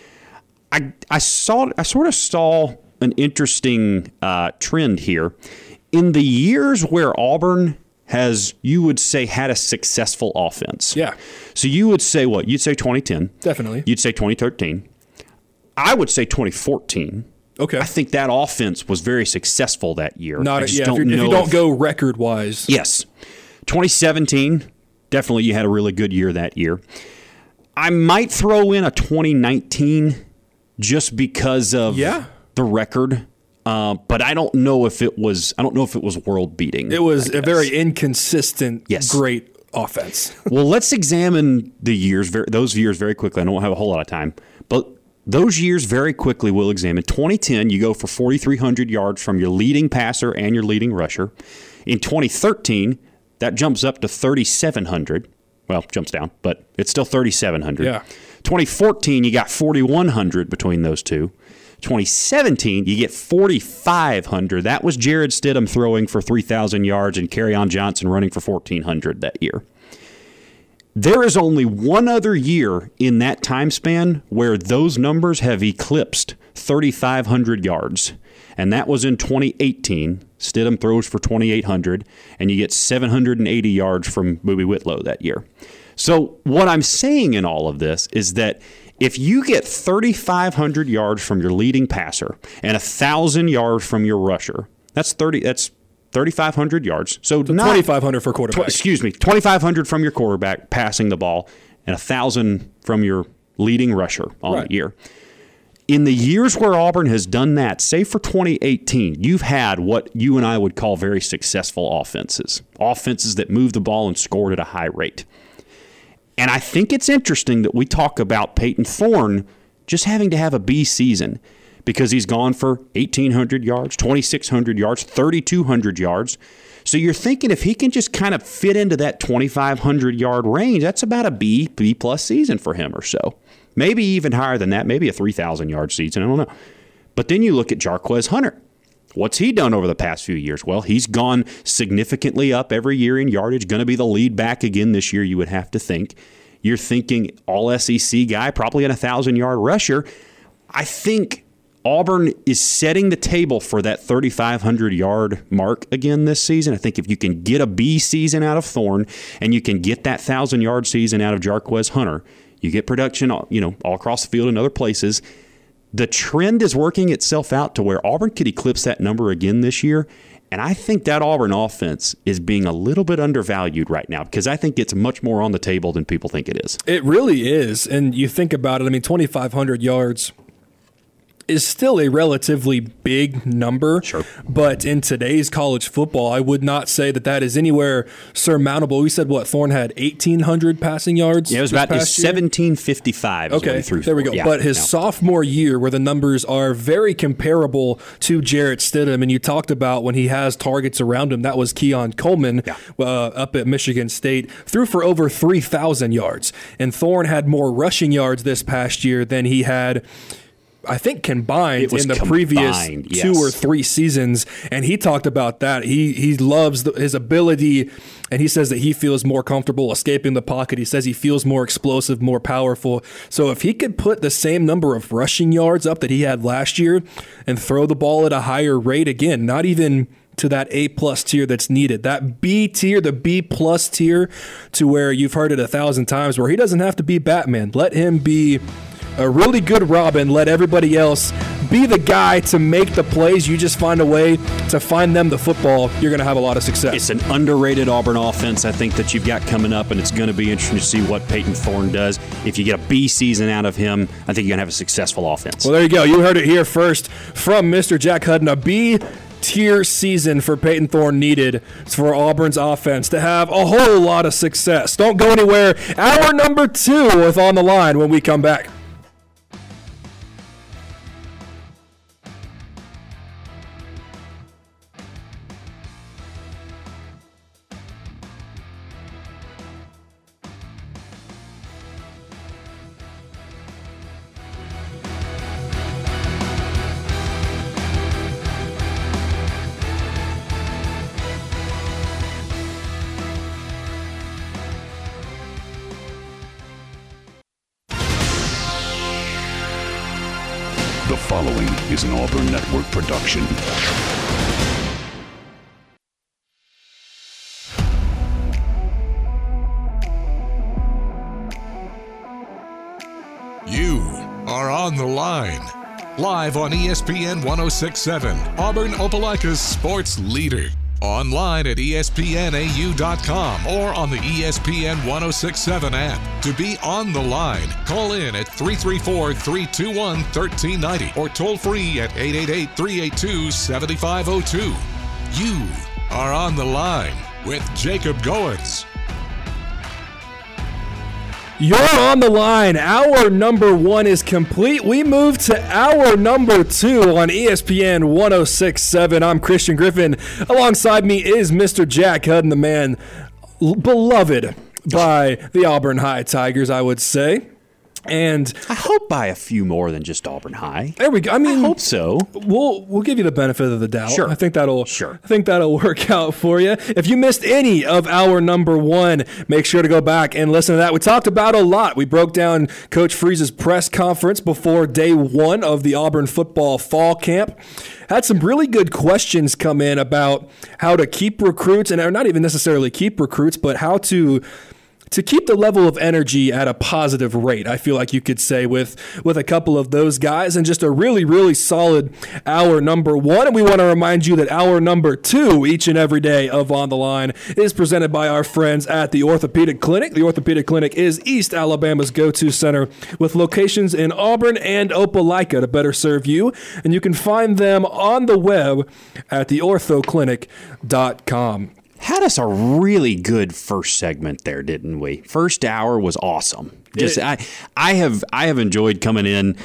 I sort of saw an interesting trend here. In the years where Auburn has, you would say, had a successful offense. Yeah. So you would say what? You'd say 2010. Definitely. You'd say 2013. I would say 2014. Okay. I think that offense was very successful that year. If you don't go record-wise. Yes. 2017. Definitely, you had a really good year that year. I might throw in a 2019 just because of the record, but I don't know if it was. World beating. It was a very inconsistent, great offense. Well, let's examine those years very quickly. I don't have a whole lot of time, but those years very quickly we'll examine. 2010, you go for 4,300 yards from your leading passer and your leading rusher. In 2013. That jumps up to 3,700. Well, jumps down, but it's still 3,700. Yeah. 2014, you got 4,100 between those two. 2017, you get 4,500. That was Jared Stidham throwing for 3,000 yards and Kerryon Johnson running for 1,400 that year. There is only one other year in that time span where those numbers have eclipsed 3,500 yards, and that was in 2018. Stidham throws for 2,800, and you get 780 yards from Boobie Whitlow that year. So what I'm saying in all of this is that if you get 3,500 yards from your leading passer and 1,000 yards from your rusher, that's 3,500 yards. So 2,500 for quarterback. 2,500 from your quarterback passing the ball and 1,000 from your leading rusher on the year. In the years where Auburn has done that, say for 2018, you've had what you and I would call very successful offenses that move the ball and scored at a high rate. And I think it's interesting that we talk about Peyton Thorne just having to have a B season because he's gone for 1,800 yards, 2,600 yards, 3,200 yards. So you're thinking if he can just kind of fit into that 2,500 yard range, that's about a B plus season for him or so. Maybe even higher than that, maybe a 3,000 yard season, I don't know. But then you look at Jarquez Hunter. What's he done over the past few years? Well, he's gone significantly up every year in yardage, going to be the lead back again this year, you would have to think. You're thinking all SEC guy, probably an 1,000 yard rusher. I think Auburn is setting the table for that 3,500 yard mark again this season. I think if you can get a B season out of Thorne and you can get that 1,000 yard season out of Jarquez Hunter, you get production, all across the field in other places. The trend is working itself out to where Auburn could eclipse that number again this year. And I think that Auburn offense is being a little bit undervalued right now because I think it's much more on the table than people think it is. It really is. And you think about it, 2,500 yards is still a relatively big number. Sure. But in today's college football, I would not say that is anywhere surmountable. We said, Thorne had 1,800 passing yards? Yeah, it was about 1,755. Okay, there we go. Yeah, but his sophomore year, where the numbers are very comparable to Jarrett Stidham, and you talked about when he has targets around him, that was Keon Coleman up at Michigan State, threw for over 3,000 yards. And Thorne had more rushing yards this past year than he had, I think, combined in the previous 2 or 3 seasons. And he talked about that. He loves his ability, and he says that he feels more comfortable escaping the pocket. He says he feels more explosive, more powerful. So if he could put the same number of rushing yards up that he had last year and throw the ball at a higher rate, again, not even to that A+ tier that's needed, that B tier, the B+ tier, to where you've heard it 1,000 times, where he doesn't have to be Batman. Let him be a really good Robin. Let everybody else be the guy to make the plays. You just find a way to find them the football. You're going to have a lot of success. It's an underrated Auburn offense, I think, that you've got coming up, and it's going to be interesting to see what Peyton Thorne does. If you get a B season out of him, I think you're going to have a successful offense. Well, there you go. You heard it here first from Mr. Jack Hudden. A B-tier season for Peyton Thorne needed for Auburn's offense to have a whole lot of success. Don't go anywhere. Hour number 2 with On the Line when we come back. The following is an Auburn Network production. You are on the line. Live on ESPN 1067, Auburn Opelika's sports leader. Online at ESPNAU.com or on the ESPN 1067 app. To be on the line, call in at 334-321-1390 or toll free at 888-382-7502. You are on the line with Jacob Goins. You're on the line. Hour number 1 is complete. We move to hour number 2 on ESPN 1067. I'm Christian Griffin. Alongside me is Mr. Jack Hudden, the man beloved by the Auburn High Tigers, I would say. And I hope by a few more than just Auburn High. There we go. I mean, I hope so. We'll give you the benefit of the doubt. Sure. I think that'll work out for you. If you missed any of our number 1, make sure to go back and listen to that. We talked about a lot. We broke down Coach Freeze's press conference before day 1 of the Auburn football fall camp. Had some really good questions come in about how to keep recruits, and not even necessarily keep recruits, but how to keep the level of energy at a positive rate, I feel like you could say, with a couple of those guys, and just a really, really solid hour number 1. And we want to remind you that hour number 2 each and every day of On the Line is presented by our friends at the Orthopedic Clinic. The Orthopedic Clinic is East Alabama's go-to center with locations in Auburn and Opelika to better serve you. And you can find them on the web at theorthoclinic.com. Had us a really good first segment there, didn't we? First hour was awesome. Just I have enjoyed coming in.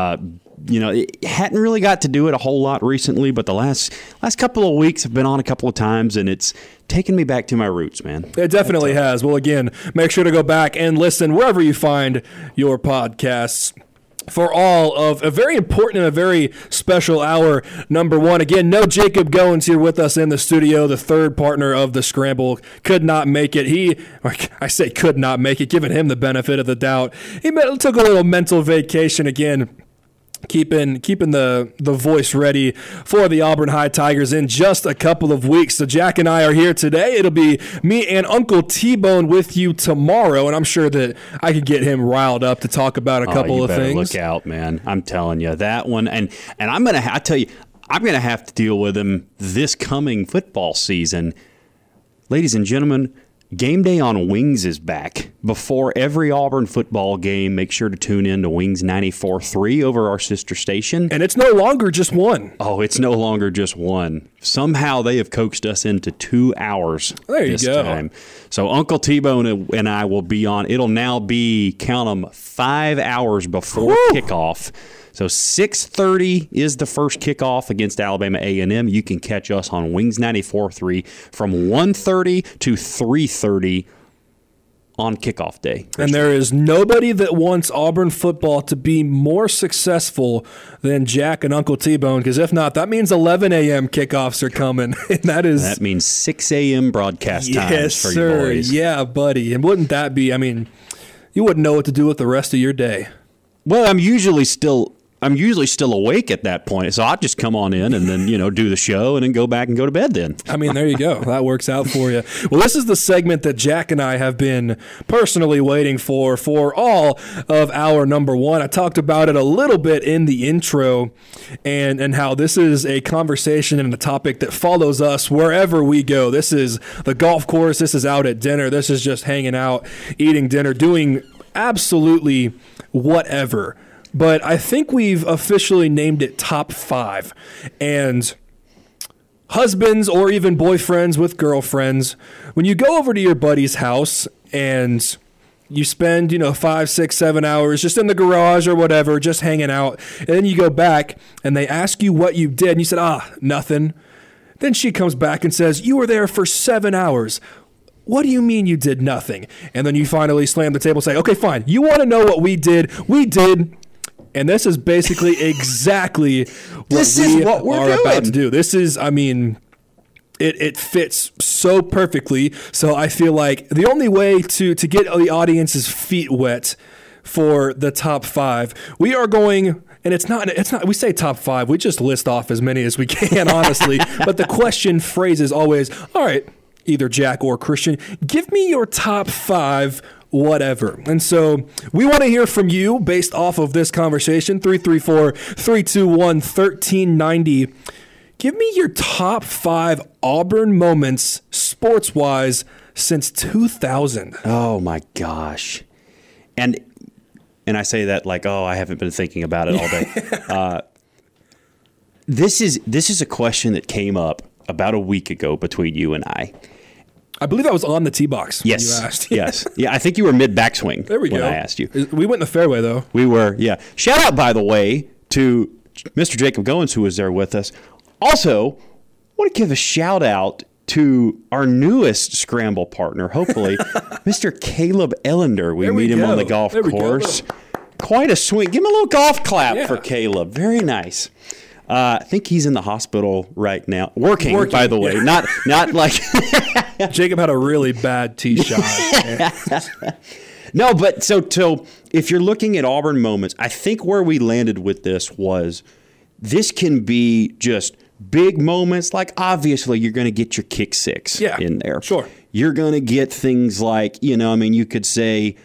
It hadn't really got to do it a whole lot recently, but the last couple of weeks have been on a couple of times, and it's taken me back to my roots, man. It definitely has. Well, again, make sure to go back and listen wherever you find your podcasts for all of a very important and a very special hour number 1. Again, no Jacob Goins here with us in the studio. The third partner of the Scramble could not make it. I say could not make it, giving him the benefit of the doubt. He took a little mental vacation again. Keeping the voice ready for the Auburn High Tigers in just a couple of weeks. So Jack and I are here today. It'll be me and Uncle T-Bone with you tomorrow, and I'm sure that I could get him riled up to talk about a couple of things. Look out, man! I'm telling you that one, and I'm gonna have to deal with him this coming football season. Ladies and gentlemen, Game Day on Wings is back. Before every Auburn football game, make sure to tune in to Wings 94.3 over our sister station. And it's no longer just one. Oh, it's no longer just one. Somehow they have coaxed us into 2 hours this time. So Uncle T-Bone and I will be on. It'll now be, count them, 5 hours before kickoff. So 6:30 is the first kickoff against Alabama A&M. You can catch us on Wings 94.3 from 1:30 to 3:30 on kickoff day. And there is nobody that wants Auburn football to be more successful than Jack and Uncle T-Bone, because if not, that means 11 a.m. kickoffs are coming. And that means 6 a.m. broadcast times for you boys. Yeah, buddy. And wouldn't that be, I mean, you wouldn't know what to do with the rest of your day. Well, I'm usually still awake at that point, so I'll just come on in and then, do the show and then go back and go to bed then. I mean, there you go. That works out for you. Well, this is the segment that Jack and I have been personally waiting for all of our number one. I talked about it a little bit in the intro and how this is a conversation and a topic that follows us wherever we go. This is the golf course. This is out at dinner. This is just hanging out, eating dinner, doing absolutely whatever. But I think we've officially named it Top 5. And husbands or even boyfriends with girlfriends, when you go over to your buddy's house and you spend, 5, 6, 7 hours just in the garage or whatever, just hanging out, and then you go back and they ask you what you did, and you said, nothing. Then she comes back and says, you were there for 7 hours. What do you mean you did nothing? And then you finally slam the table and say, okay, fine. You want to know what we did? We did. And this is basically exactly what we're about to do. This is, it fits so perfectly. So I feel like the only way to get the audience's feet wet for the top 5, we are going, and it's not, we say top 5, we just list off as many as we can, honestly. But the question phrase is always, all right, either Jack or Christian, give me your top 5 whatever. And so we want to hear from you based off of this conversation. 334-321-1390. Give me your top 5 Auburn moments sports-wise since 2000. Oh my gosh. And I say that like, I haven't been thinking about it all day. This is a question that came up about a week ago between you and I believe I was on the tee box when you asked. Yes. Yeah, I think you were mid backswing when I asked you. We went in the fairway, though. We were, yeah. Shout out, by the way, to Mr. Jacob Goins, who was there with us. Also, I want to give a shout out to our newest scramble partner, hopefully, Mr. Caleb Ellender. We meet him on the golf course. Quite a swing. Give him a little golf clap for Caleb. Very nice. I think he's in the hospital right now. Working by the way. Yeah. Not like Jacob had a really bad tee shot. No, but so if you're looking at Auburn moments, I think where we landed with this was this can be just big moments. Like obviously you're going to get your kick six in there. Sure. You're going to get things like, you could say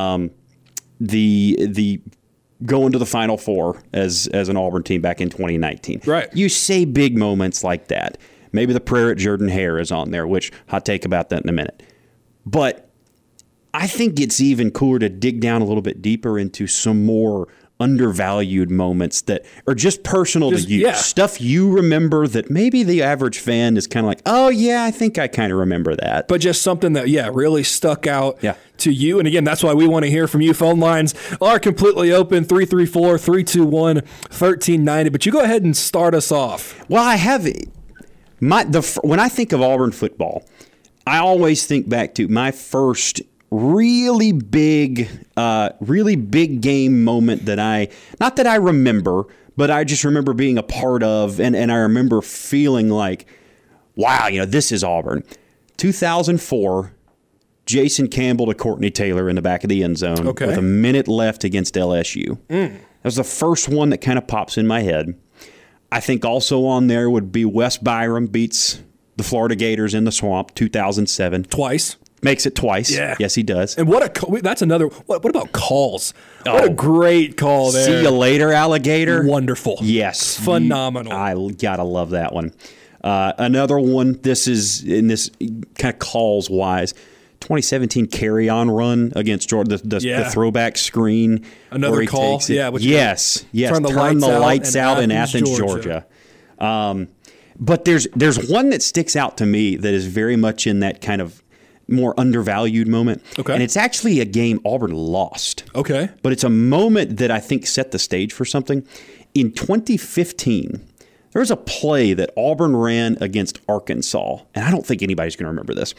the going to the Final Four as an Auburn team back in 2019. Right. You say big moments like that. Maybe the prayer at Jordan-Hare is on there, which hot take about that in a minute. But I think it's even cooler to dig down a little bit deeper into some more undervalued moments that are just personal to you. Yeah. Stuff you remember that maybe the average fan is kind of like, oh, yeah, I think I kind of remember that. But just something that, really stuck out to you. And again, that's why we want to hear from you. Phone lines are completely open, 334-321-1390. But you go ahead and start us off. Well, I have when I think of Auburn football, I always think back to my first really big game moment that not that I remember, but I just remember being a part of, and I remember feeling like, wow, this is Auburn. 2004, Jason Campbell to Courtney Taylor in the back of the end zone with a minute left against LSU. That was the first one that kind of pops in my head. I think also on there would be Wes Byram beats the Florida Gators in the Swamp, 2007. Twice. Makes it twice. Yeah. Yes, he does. And that's another. What about calls? What a great call there. See you later, alligator. Wonderful. Yes. Phenomenal. I gotta love that one. Another one. This is in this kind of calls wise. 2017 carry-on run against Georgia, the throwback screen. Another call, yes. Turn the lights out in Athens, Georgia. But there's one that sticks out to me that is very much in that kind of more undervalued moment. Okay. And it's actually a game Auburn lost. Okay. But it's a moment that I think set the stage for something. In 2015, there was a play that Auburn ran against Arkansas, and I don't think anybody's going to remember this,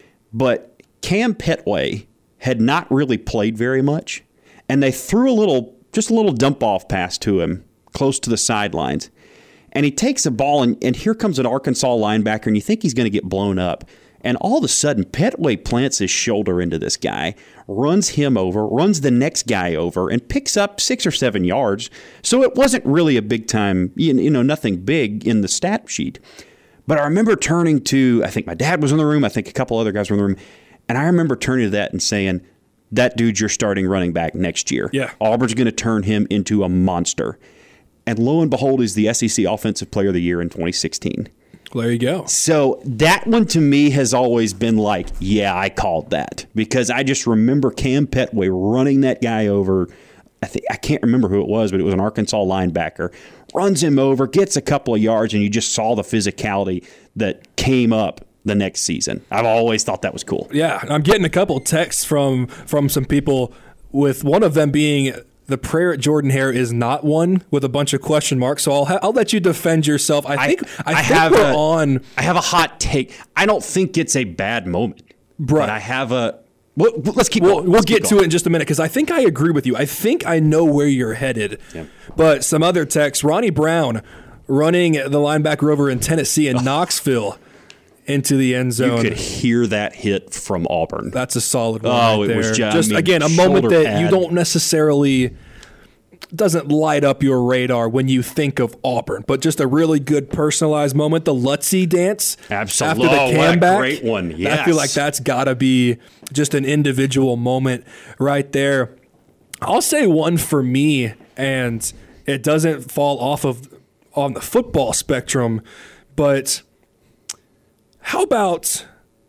but Cam Petway had not really played very much, and they threw a little dump-off pass to him close to the sidelines, and he takes the ball, and here comes an Arkansas linebacker, and you think he's going to get blown up. And all of a sudden, Petway plants his shoulder into this guy, runs him over, runs the next guy over, and picks up 6 or 7 yards. So it wasn't really a big time, nothing big in the stat sheet. But I remember turning to, I think my dad was in the room, I think a couple other guys were in the room, and I remember turning to that and saying, that dude's your starting running back next year. Yeah. Auburn's going to turn him into a monster. And lo and behold, he's the SEC Offensive Player of the Year in 2016. There you go. So that one to me has always been like, yeah, I called that. Because I just remember Cam Petway running that guy over. I can't remember who it was, but it was an Arkansas linebacker. Runs him over, gets a couple of yards, and you just saw the physicality that came up the next season. I've always thought that was cool. Yeah, I'm getting a couple texts from some people, with one of them being the prayer at Jordan-Hare is not one, with a bunch of question marks. So I'll let you defend yourself. I think I have a hot take. I don't think it's a bad moment. Right. But I have a. Let's keep going. We'll get to it in just a minute, because I think I agree with you. I think I know where you're headed. Yep. But some other texts. Ronnie Brown running the linebacker over in Tennessee and Knoxville into the end zone. You could hear that hit from Auburn. That's a solid one right it there. was just again, a moment that pad. you don't necessarily doesn't light up your radar when you think of Auburn, but just a really good personalized moment. The Lutzy dance Absolutely. after the comeback. Great one. Yes. I feel like that's got to be just an individual moment right there. I'll say one for me, and it doesn't fall on the football spectrum, but how about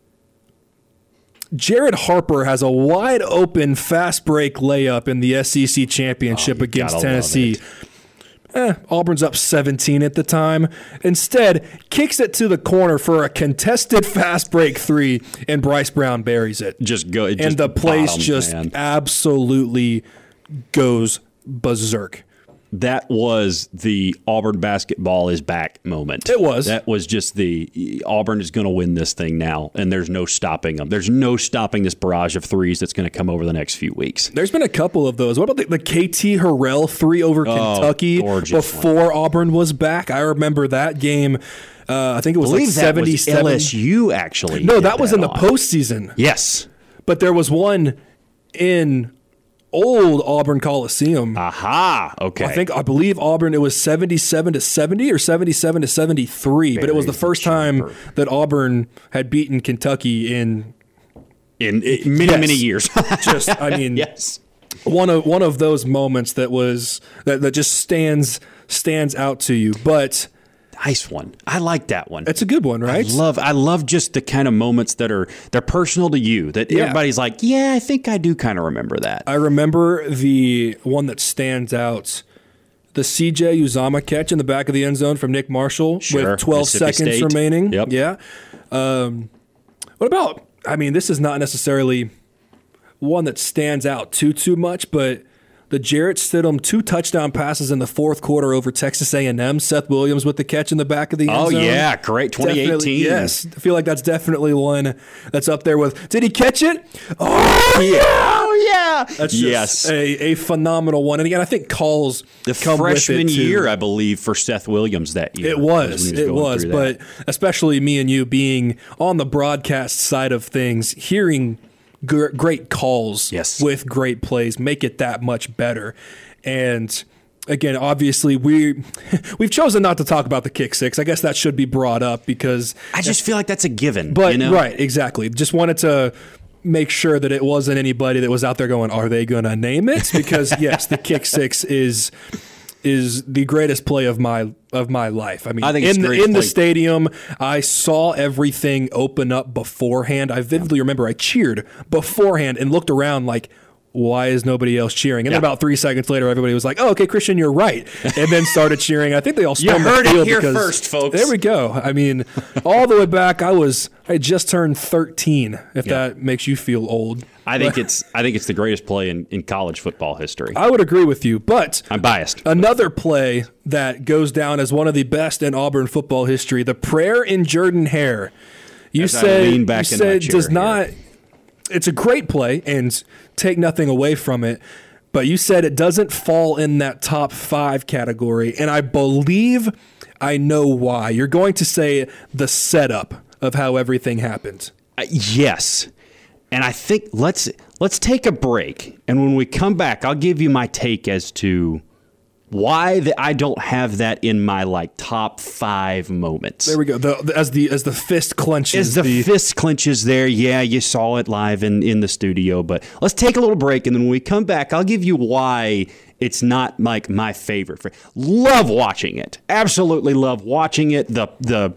Jared Harper has a wide open fast break layup in the SEC championship against Tennessee. Auburn's up 17 at the time. Instead, kicks it to the corner for a contested fast break 3, and Bryce Brown buries it. And the place absolutely goes berserk. That was the Auburn basketball is back moment. It was. That was just the Auburn is going to win this thing now, and there's no stopping them. There's no stopping this barrage of threes that's going to come over the next few weeks. There's been a couple of those. What about the KT Harrell 3 over Kentucky before Auburn was back? I remember that game. I think it was like 77. That was LSU, actually. No, that was in the postseason. Yes. But there was one in old Auburn Coliseum. Aha. Okay. I believe Auburn, it was 77-70 or 77-73, but it was the first time that Auburn had beaten Kentucky in many years. Yes. One of those moments that just stands out to you. But nice one. I like that one. It's a good one, right? I love just the kind of moments they're personal to you, that everybody's like, yeah, I think I do kind of remember that. I remember the one that stands out, the CJ Uzomah catch in the back of the end zone from Nick Marshall with 12 seconds remaining. Yep. Yeah. What about, this is not necessarily one that stands out too much, but the Jarrett Stidham 2 touchdown passes in the fourth quarter over Texas A&M. Seth Williams with the catch in the back of the end zone. Oh, yeah. Great. 2018. Yes. I feel like that's definitely one that's up there with, did he catch it? Oh, yeah. Oh, yeah. That's just a phenomenal one. And again, I think calls the come freshman with it too. year, I believe, for Seth Williams that year. It was. But especially me and you being on the broadcast side of things, hearing great calls with great plays make it that much better. And again, obviously we've chosen not to talk about the kick six. I guess that should be brought up because I just feel like that's a given. But right, exactly. Just wanted to make sure that it wasn't anybody that was out there going, are they going to name it? Because yes, the kick six is is the greatest play of my life. I mean, I think it's in the stadium, I saw everything open up beforehand. I vividly remember I cheered beforehand and looked around like, why is nobody else cheering? And then about 3 seconds later, everybody was like, oh, okay, Christian, you're right. And then started cheering. I think they all spun the field. You heard it here first, folks. There we go. I mean, all the way back, I just turned 13, if that makes you feel old. I think it's the greatest play in college football history. I would agree with you, but I'm biased. Another play that goes down as one of the best in Auburn football history, the prayer in Jordan-Hare. You said does not. It's a great play, and take nothing away from it, but you said it doesn't fall in that top 5 category, and I believe I know why. You're going to say the setup of how everything happened. Yes, and I think let's take a break, and when we come back, I'll give you my take as to why I don't have that in my top 5 moments. There we go. As the fist clenches. As the fist clenches there, yeah, you saw it live in the studio. But let's take a little break, and then when we come back, I'll give you why it's not like my favorite. Love watching it. Absolutely love watching it. The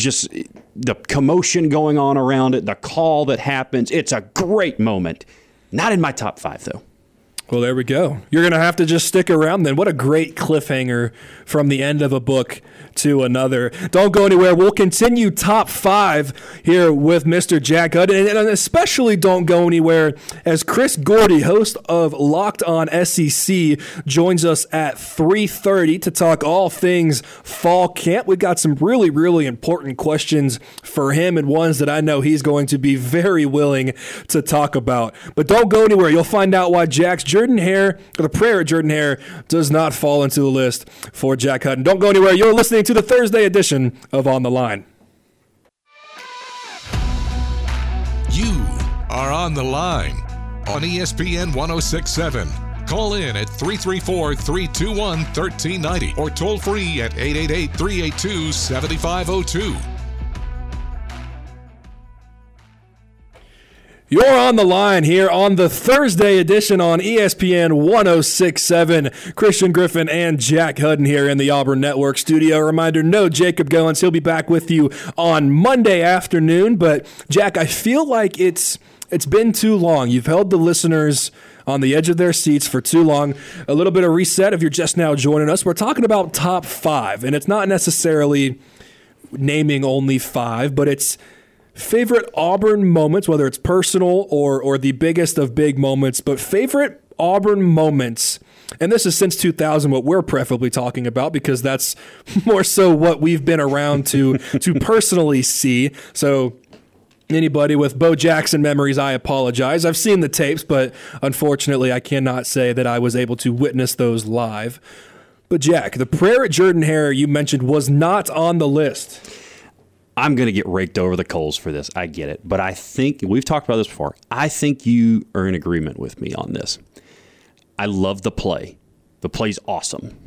commotion going on around it, the call that happens. It's a great moment. Not in my top 5 though. Well, there we go. You're going to have to just stick around then. What a great cliffhanger from the end of a book to another. Don't go anywhere. We'll continue top 5 here with Mr. Jack Hudden. And especially don't go anywhere as Chris Gordy, host of Locked On SEC, joins us at 3:30 to talk all things fall camp. We've got some really, really important questions for him and ones that I know he's going to be very willing to talk about. But don't go anywhere. You'll find out why Jack's Jordan-Hare, or the prayer at Jordan-Hare, does not fall into the list for Jack Hudden. Don't go anywhere. You're listening to the Thursday edition of On the Line. You are on the line on ESPN 106.7. Call in at 334-321-1390 or toll free at 888-382-7502. You're on the line here on the Thursday edition on ESPN 106.7. Christian Griffin and Jack Hudden here in the Auburn Network studio. Reminder, no Jacob Goins. He'll be back with you on Monday afternoon. But, Jack, I feel like it's been too long. You've held the listeners on the edge of their seats for too long. A little bit of reset if you're just now joining us. We're talking about top 5, and it's not necessarily naming only 5, but it's favorite Auburn moments, whether it's personal or the biggest of big moments, but favorite Auburn moments. And this is since 2000 what we're preferably talking about, because that's more so what we've been around to personally see. So anybody with Bo Jackson memories, I apologize. I've seen the tapes, but unfortunately I cannot say that I was able to witness those live. But Jack, the prayer at Jordan-Hare you mentioned was not on the list. I'm going to get raked over the coals for this. I get it. But I think, we've talked about this before, I think you are in agreement with me on this. I love the play. The play's awesome.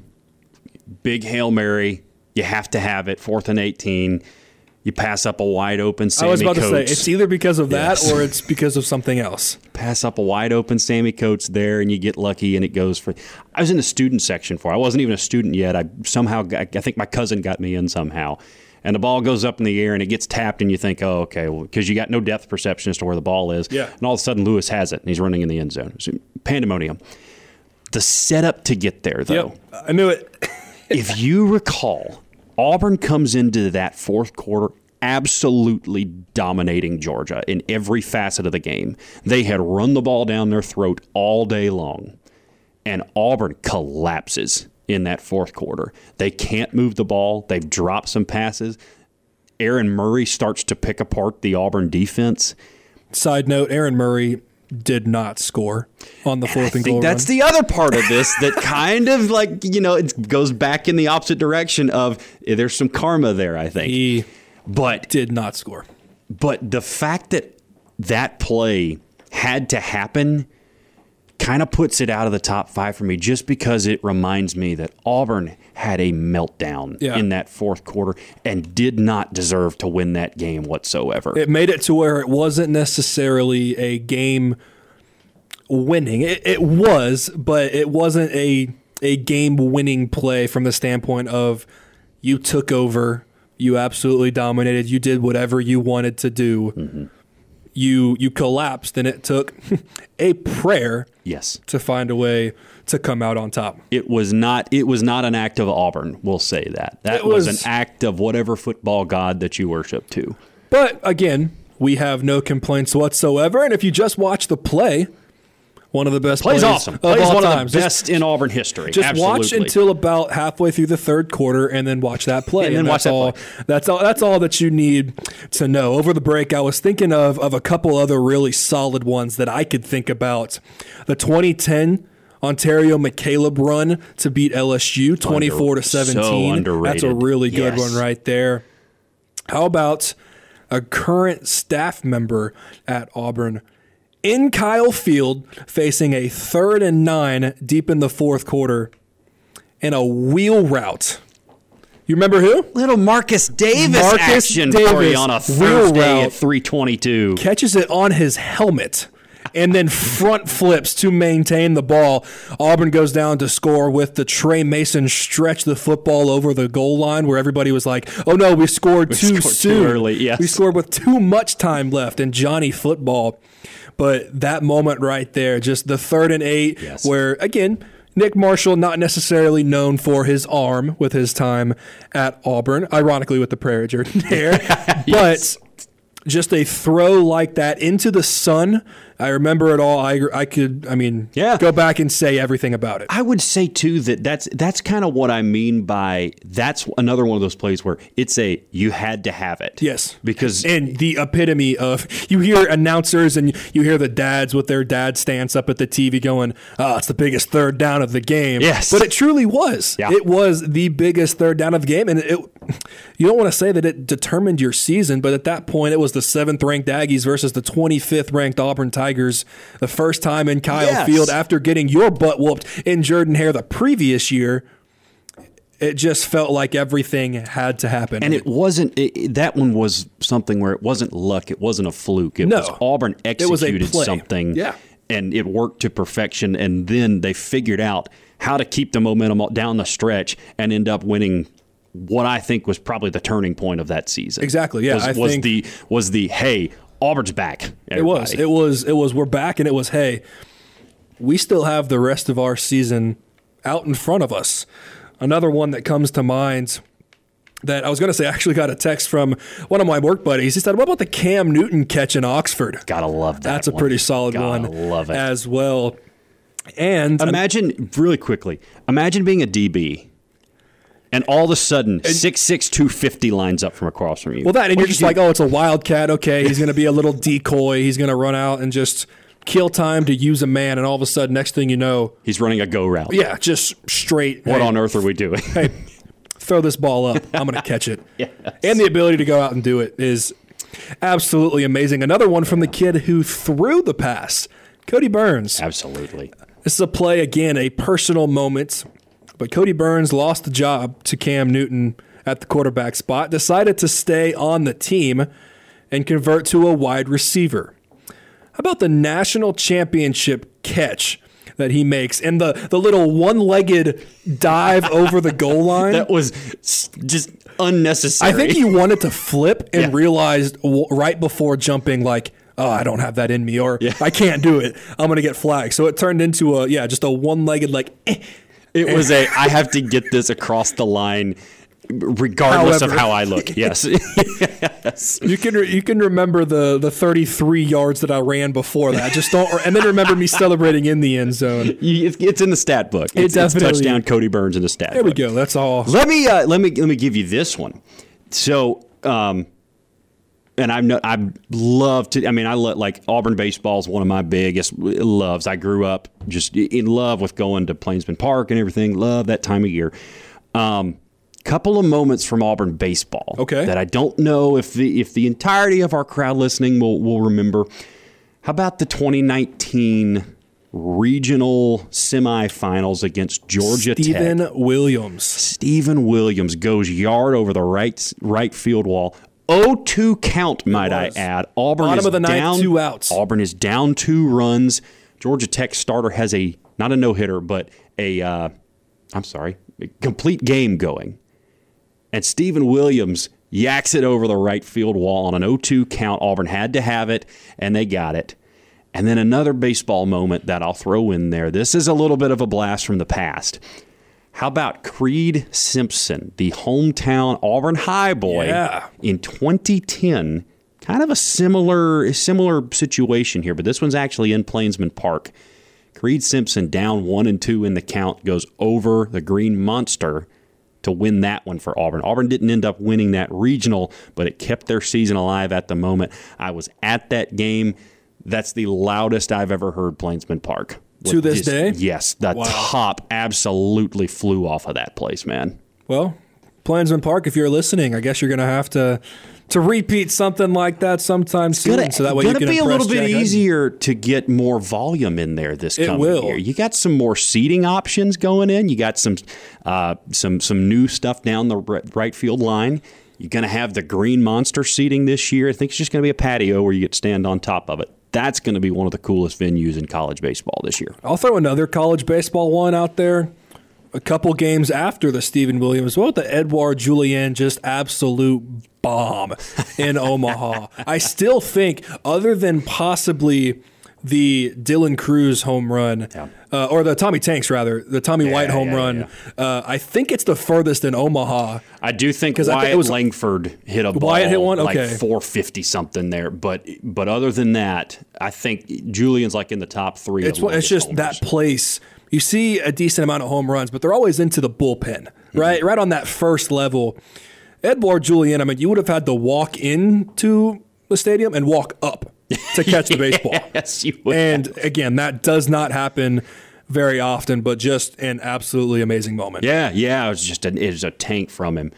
Big Hail Mary. You have to have it. 4th and 18. You pass up a wide open Sammy Coates. I was about to say, it's either because of that or it's because of something else. Pass up a wide open Sammy Coates there, and you get lucky, and it goes for. I was in the student section for it. I wasn't even a student yet. I think my cousin got me in somehow. And the ball goes up in the air, and it gets tapped, and you think, oh, okay, well, because you got no depth perception as to where the ball is. Yeah. And all of a sudden, Lewis has it, and he's running in the end zone. So, pandemonium. The setup to get there, though. Yep, I knew it. If you recall, Auburn comes into that fourth quarter absolutely dominating Georgia in every facet of the game. They had run the ball down their throat all day long, and Auburn collapses in that fourth quarter. They can't move the ball. They've dropped some passes. Aaron Murray starts to pick apart the Auburn defense. Side note, Aaron Murray did not score on the fourth and goal run. That's the other part of this that kind of it goes back in the opposite direction of there's some karma there, I think. He did not score. But the fact that play had to happen kind of puts it out of the top 5 for me, just because it reminds me that Auburn had a meltdown in that fourth quarter and did not deserve to win that game whatsoever. It made it to where it wasn't necessarily a game winning. It was, but it wasn't a a game-winning play from the standpoint of you took over, you absolutely dominated, you did whatever you wanted to do. Mm-hmm. You collapsed, and it took a prayer to find a way to come out on top. It was not an act of Auburn, we'll say that. That was an act of whatever football god that you worship to. But again, we have no complaints whatsoever, and if you just watch the play, one of the best plays awesome. of all one time. Of the best in Auburn history. Just Absolutely. watch until about halfway through the third quarter, and then watch that play. And then watch that play. That's all that you need to know. Over the break, I was thinking of a couple other really solid ones that I could think about. The 2010 Ontario McCaleb run to beat LSU 24-17. So underrated. That's a really good one right there. How about a current staff member at Auburn in Kyle Field facing a 3rd and 9 deep in the fourth quarter in a wheel route? You remember who? Little Marcus Davis action for you on a Thursday at 3:22. Catches it on his helmet and then front flips to maintain the ball. Auburn goes down to score with the Trey Mason stretch the football over the goal line where everybody was like, oh no, we scored too soon. Too early, yes. We scored with too much time left in Johnny football. But that moment right there, just the 3rd and 8, where, again, Nick Marshall not necessarily known for his arm with his time at Auburn, ironically with the Prairie jersey there, but just a throw like that into the sun. I remember it all. I could go back and say everything about it. I would say, too, that's kind of what I mean by that's another one of those plays where it's you had to have it. Yes. And the epitome of, you hear announcers and you hear the dads with their dad stance up at the TV going, oh, it's the biggest third down of the game. Yes. But it truly was. Yeah. It was the biggest third down of the game. And you don't want to say that it determined your season, but at that point it was the 7th-ranked Aggies versus the 25th-ranked Auburn Tigers. The first time in Kyle Field after getting your butt whooped in Jordan-Hare the previous year. It just felt like everything had to happen. And it wasn't that one was something where it wasn't luck. It wasn't a fluke. It was Auburn executed something and it worked to perfection. And then they figured out how to keep the momentum down the stretch and end up winning what I think was probably the turning point of that season. Exactly. Yeah. Was the hey, Auburn's back. Everybody. It was we're back, and it was, hey, we still have the rest of our season out in front of us. Another one that comes to mind that I was going to say, I actually got a text from one of my work buddies. He said, what about the Cam Newton catch in Oxford? Gotta love that. That's a pretty solid one. Love it. As well. And imagine being a DB. And all of a sudden, 6'6", 250 lines up from across from you. Well, and you're just like, oh, it's a wildcat. Okay, he's going to be a little decoy. He's going to run out and just kill time to use a man. And all of a sudden, next thing you know, he's running a go route. Yeah, just straight. What on earth are we doing? Hey, throw this ball up. I'm going to catch it. Yes. And the ability to go out and do it is absolutely amazing. Another one from the kid who threw the pass, Cody Burns. Absolutely. This is a play, again, a personal moment. But Cody Burns lost the job to Cam Newton at the quarterback spot, decided to stay on the team and convert to a wide receiver. How about the national championship catch that he makes and the little one-legged dive over the goal line? That was just unnecessary. I think he wanted to flip and realized right before jumping, like, oh, I don't have that in me, or I can't do it. I'm going to get flagged. So it turned into just a one-legged, like, It was I have to get this across the line regardless of how I look. Yes. Yes. You can remember the 33 yards that I ran before that. Just don't, and then remember me celebrating in the end zone. It's in the stat book. It's touchdown Cody Burns in the stat book. There we go. That's all. Let me give you this one. So, and I love to. I mean, like Auburn baseball is one of my biggest loves. I grew up just in love with going to Plainsman Park and everything. Love that time of year. Couple of moments from Auburn baseball. Okay. That I don't know if the entirety of our crowd listening will remember. How about the 2019 regional semifinals against Georgia Tech? Stephen Williams goes yard over the right field wall. 0-2 count, might I add. Auburn Bottom is of the ninth, down 2 outs. Auburn is down 2 runs. Georgia Tech starter has not a no-hitter, but a complete game going. And Stephen Williams yaks it over the right field wall on an 0-2 count. Auburn had to have it, and they got it. And then another baseball moment that I'll throw in there. This is a little bit of a blast from the past. How about Creed Simpson, the hometown Auburn High boy in 2010? Kind of a similar situation here, but this one's actually in Plainsman Park. Creed Simpson down 1-2 in the count, goes over the Green Monster to win that one for Auburn. Auburn didn't end up winning that regional, but it kept their season alive at the moment. I was at that game. That's the loudest I've ever heard Plainsman Park. To this day? Yes. The top absolutely flew off of that place, man. Well, Plainsman Park, if you're listening, I guess you're going to have to repeat something like that sometime soon. So that way you can be a little bit Jack easier to get more volume in there this coming year. You got some more seating options going in. You got some new stuff down the right field line. You're going to have the Green Monster seating this year. I think it's just going to be a patio where you get to stand on top of it. That's going to be one of the coolest venues in college baseball this year. I'll throw another college baseball one out there. A couple games after the Stephen Williams, the Edouard Julien just absolute bomb in Omaha. I still think, other than possibly the Dylan Cruz home run, or the Tommy Tanks, rather, the Tommy White home run, I think it's the furthest in Omaha. I do think Wyatt Langford hit a ball, Wyatt hit one? like Okay. 450-something there. But other than that, I think Julian's like in the top three. It's just that place. You see a decent amount of home runs, but they're always into the bullpen, right? Mm-hmm. Right on that first level. Edouard Julien, you would have had to walk into the stadium and walk up to catch the baseball. Yes, you would. And again, that does not happen very often, but just an absolutely amazing moment. Yeah, it was a tank from him.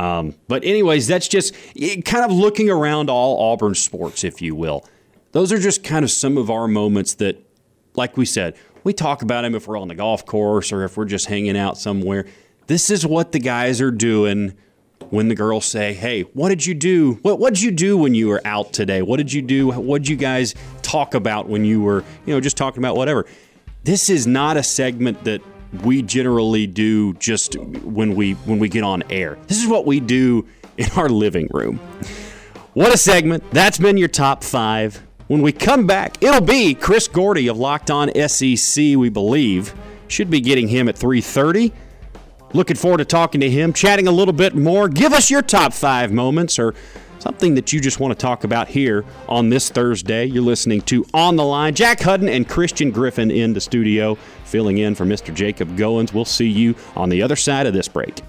But anyways, that's just kind of looking around all Auburn sports, if you will. Those are just kind of some of our moments that, like we said, we talk about them if we're on the golf course or if we're just hanging out somewhere. This is what the guys are doing when the girls say, hey, what did you do? What did you do when you were out today? What did you do? What did you guys talk about when you were, just talking about whatever? This is not a segment that we generally do just when we get on air. This is what we do in our living room. What a segment. That's been your top 5. When we come back, it'll be Chris Gordy of Locked On SEC, we believe. Should be getting him at 3:30. Looking forward to talking to him, chatting a little bit more. Give us your top 5 moments or something that you just want to talk about here on this Thursday. You're listening to On the Line. Jack Hudden and Christian Griffin in the studio, filling in for Mr. Jacob Goins. We'll see you on the other side of this break.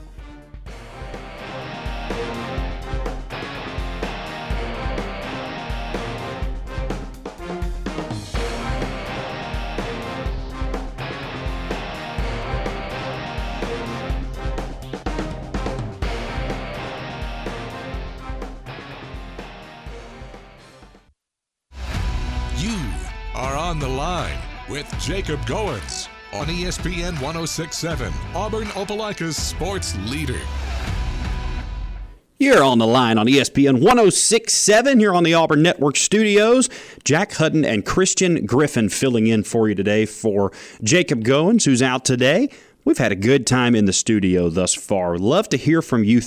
On the Line with Jacob Goins on ESPN 106.7, Auburn Opelika's sports leader. You're on the line on ESPN 106.7 here on the Auburn Network Studios. Jack Hudden and Christian Griffin filling in for you today for Jacob Goins, who's out today. We've had a good time in the studio thus far. Love to hear from you.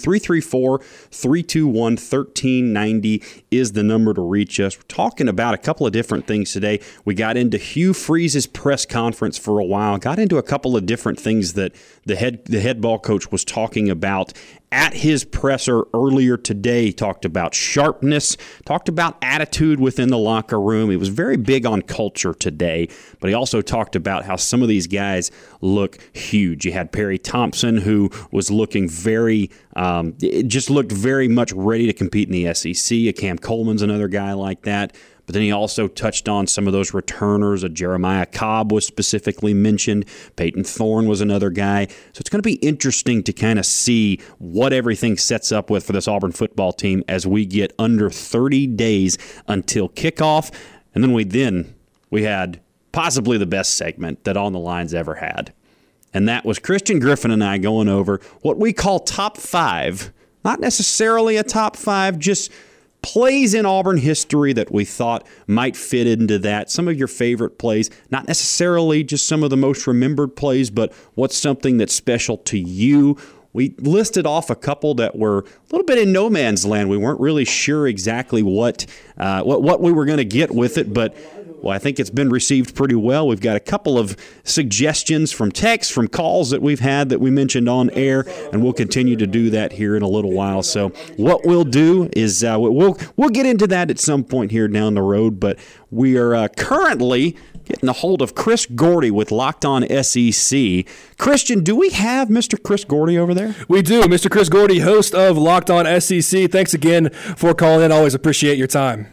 334-321-1390 is the number to reach us. We're talking about a couple of different things today. We got into Hugh Freeze's press conference for a while. Got into a couple of different things that the head ball coach was talking about at his presser earlier today. He talked about sharpness, talked about attitude within the locker room. He was very big on culture today, but he also talked about how some of these guys look huge. You had Perry Thompson, who was looking looked very much ready to compete in the SEC. Cam Coleman's another guy like that. But then he also touched on some of those returners. Jeremiah Cobb was specifically mentioned. Peyton Thorne was another guy. So it's going to be interesting to kind of see what everything sets up with for this Auburn football team as we get under 30 days until kickoff. And then we had possibly the best segment that On the Line's ever had. And that was Christian Griffin and I going over what we call top 5. Not necessarily a top 5, just plays in Auburn history that we thought might fit into that. Some of your favorite plays, not necessarily just some of the most remembered plays, but what's something that's special to you. We listed off a couple that were a little bit in no man's land. We weren't really sure exactly what we were going to get with it, but I think it's been received pretty well. We've got a couple of suggestions from texts, from calls that we've had that we mentioned on air, and we'll continue to do that here in a little while. So what we'll do is we'll get into that at some point here down the road, but we are currently getting a hold of Chris Gordy with Locked On SEC. Christian, do we have Mr. Chris Gordy over there? We do. Mr. Chris Gordy, host of Locked On SEC. Thanks again for calling in. Always appreciate your time.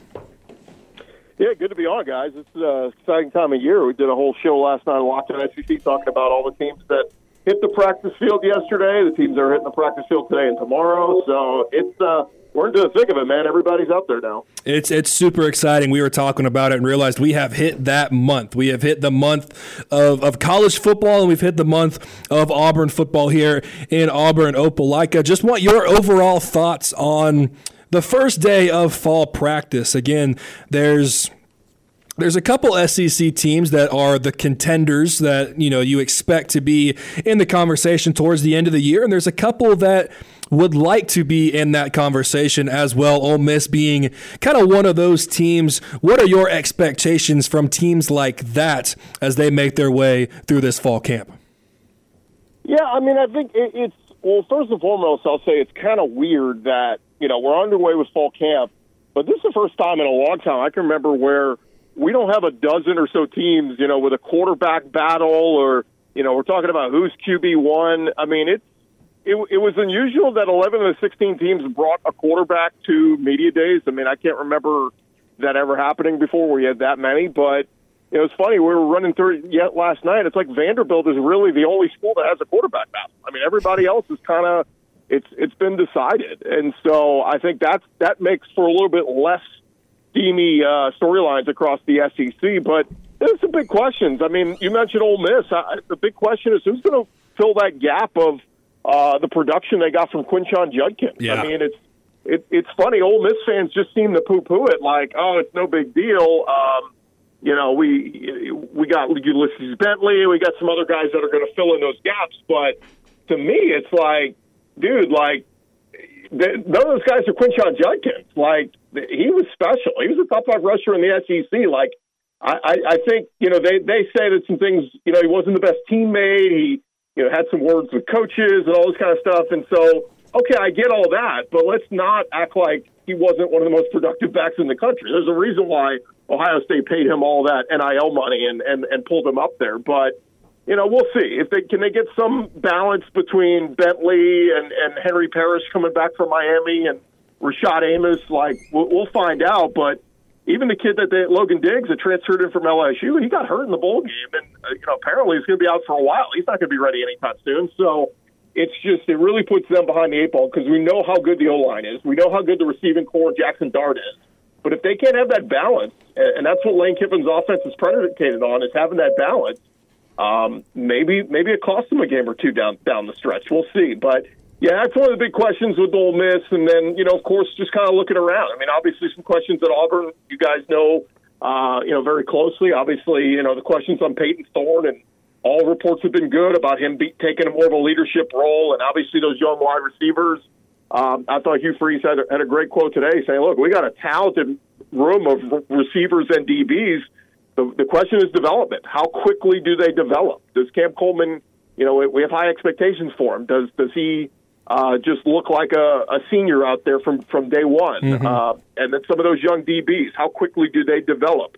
Yeah, good to be on, guys. It's an exciting time of year. We did a whole show last night on Locked On SEC talking about all the teams that hit the practice field yesterday, the teams that are hitting the practice field today and tomorrow. So it's we're into the thick of it, man. Everybody's out there now. It's super exciting. We were talking about it and realized we have hit that month. We have hit the month of college football, and we've hit the month of Auburn football here in Auburn, Opelika. Just want your overall thoughts on the first day of fall practice. Again, there's a couple SEC teams that are the contenders that you expect to be in the conversation towards the end of the year, and there's a couple that would like to be in that conversation as well. Ole Miss being kind of one of those teams. What are your expectations from teams like that as they make their way through this fall camp? Yeah, I mean, I think it's well. First and foremost, I'll say it's kind of weird that we're underway with fall camp, but this is the first time in a long time I can remember where we don't have a dozen or so teams, with a quarterback battle, or we're talking about who's QB1. I mean, it was unusual that 11 of the 16 teams brought a quarterback to media days. I mean, I can't remember that ever happening before where you had that many, but it's funny. We were running through it last night. It's like Vanderbilt is really the only school that has a quarterback battle. I mean, everybody else is kind of it's been decided, and so I think that makes for a little bit less steamy storylines across the SEC. But there's some big questions. I mean, you mentioned Ole Miss. The big question is who's going to fill that gap of the production they got from Quinshon Judkins. Yeah. I mean, it's funny. Ole Miss fans just seem to poo-poo it like, oh, it's no big deal. We got Ulysses Bentley. We got some other guys that are going to fill in those gaps. But to me, it's like, dude, like, none of those guys are Quinshon Judkins. Like, he was special. He was a top 5 rusher in the SEC. Like, I think, they say that some things, he wasn't the best teammate. He, had some words with coaches and all this kind of stuff. And so, okay, I get all that, but let's not act like he wasn't one of the most productive backs in the country. There's a reason why Ohio State paid him all that NIL money and pulled him up there. But, we'll see. If they get some balance between Bentley and Henry Parrish coming back from Miami and Rashad Amos, like, we'll find out. But even the kid Logan Diggs that transferred in from LSU, he got hurt in the bowl game, and apparently he's going to be out for a while. He's not going to be ready anytime soon. So it really puts them behind the 8 ball because we know how good the O-line is. We know how good the receiving core Jackson Dart is. But if they can't have that balance, and that's what Lane Kiffin's offense is predicated on, is having that balance, maybe it costs them a game or two down the stretch. We'll see. But yeah, that's one of the big questions with Ole Miss. And then, of course, just kind of looking around. I mean, obviously some questions at Auburn, you guys know, very closely. Obviously, the questions on Peyton Thorne, and all reports have been good about him taking a more of a leadership role. And obviously those young wide receivers. I thought Hugh Freeze had a great quote today saying, look, we got a talented room of receivers and DBs. The question is development. How quickly do they develop? Does Cam Coleman, we have high expectations for him. Does he just look like a senior out there from day one? Mm-hmm. And then some of those young DBs, how quickly do they develop?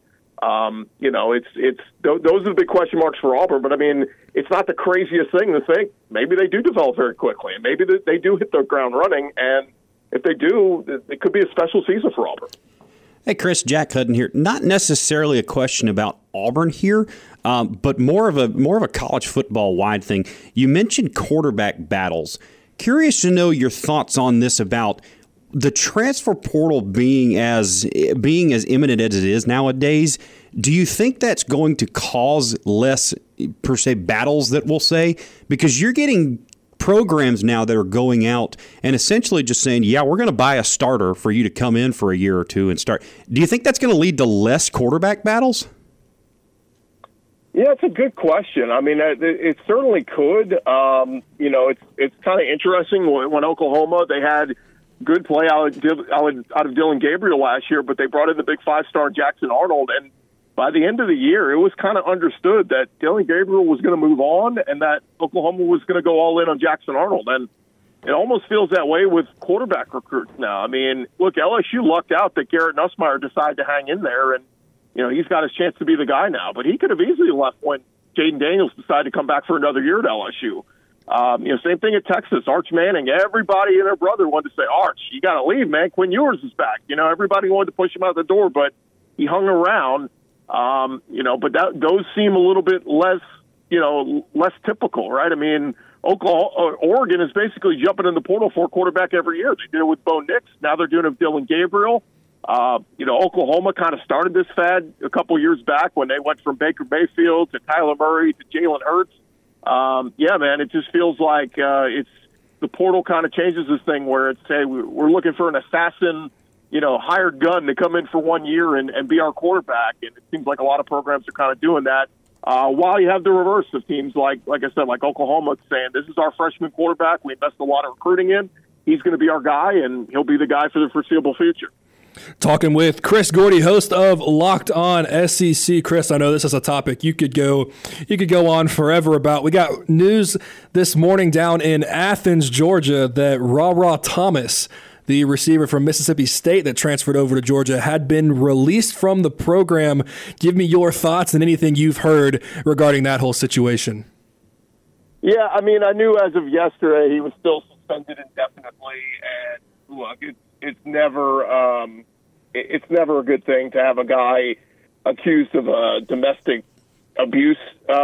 Those are the big question marks for Auburn. But I mean, it's not the craziest thing to think. Maybe they do develop very quickly, and maybe they do hit the ground running. And if they do, it could be a special season for Auburn. Hey, Chris, Jack Hudden here. Not necessarily a question about Auburn here, but more of a college football wide thing. You mentioned quarterback battles. Curious to know your thoughts on this about the transfer portal being as imminent as it is nowadays. Do you think that's going to cause less, per se, battles that we'll say? Because you're getting programs now that are going out and essentially just saying, yeah, we're going to buy a starter for you to come in for a year or two and start. Do you think that's going to lead to less quarterback battles? Yeah, it's a good question. I mean, it certainly could. It's kind of interesting. When Oklahoma, they had good play out of Dillon Gabriel last year, but they brought in the big 5-star Jackson Arnold, and by the end of the year, it was kind of understood that Dillon Gabriel was going to move on and that Oklahoma was going to go all in on Jackson Arnold. And it almost feels that way with quarterback recruits now. I mean, look, LSU lucked out that Garrett Nussmeier decided to hang in there, and he's got his chance to be the guy now. But he could have easily left when Jaden Daniels decided to come back for another year at LSU. Same thing at Texas. Arch Manning, everybody and their brother wanted to say, Arch, you got to leave, man. Quinn Ewers is back. Everybody wanted to push him out the door, but he hung around. But those seem a little bit less typical, right? I mean, Oregon is basically jumping in the portal for a quarterback every year. They did it with Bo Nix. Now they're doing it with Dillon Gabriel. Oklahoma kind of started this fad a couple years back when they went from Baker Mayfield to Kyler Murray to Jalen Hurts. It just feels like it's the portal kind of changes this thing where it's, hey, we're looking for an assassin, hired gun to come in for 1 year and be our quarterback. And it seems like a lot of programs are kind of doing that. While you have the reverse of teams like I said, like Oklahoma saying, this is our freshman quarterback. We invest a lot of recruiting in. He's going to be our guy, and he'll be the guy for the foreseeable future. Talking with Chris Gordy, host of Locked On SEC. Chris, I know this is a topic you could go on forever about. We got news this morning down in Athens, Georgia, that Ra Thomas, the receiver from Mississippi State that transferred over to Georgia, had been released from the program. Give me your thoughts and anything you've heard regarding that whole situation. Yeah, I mean, I knew as of yesterday he was still suspended indefinitely, and look, it's never a good thing to have a guy accused of a domestic abuse,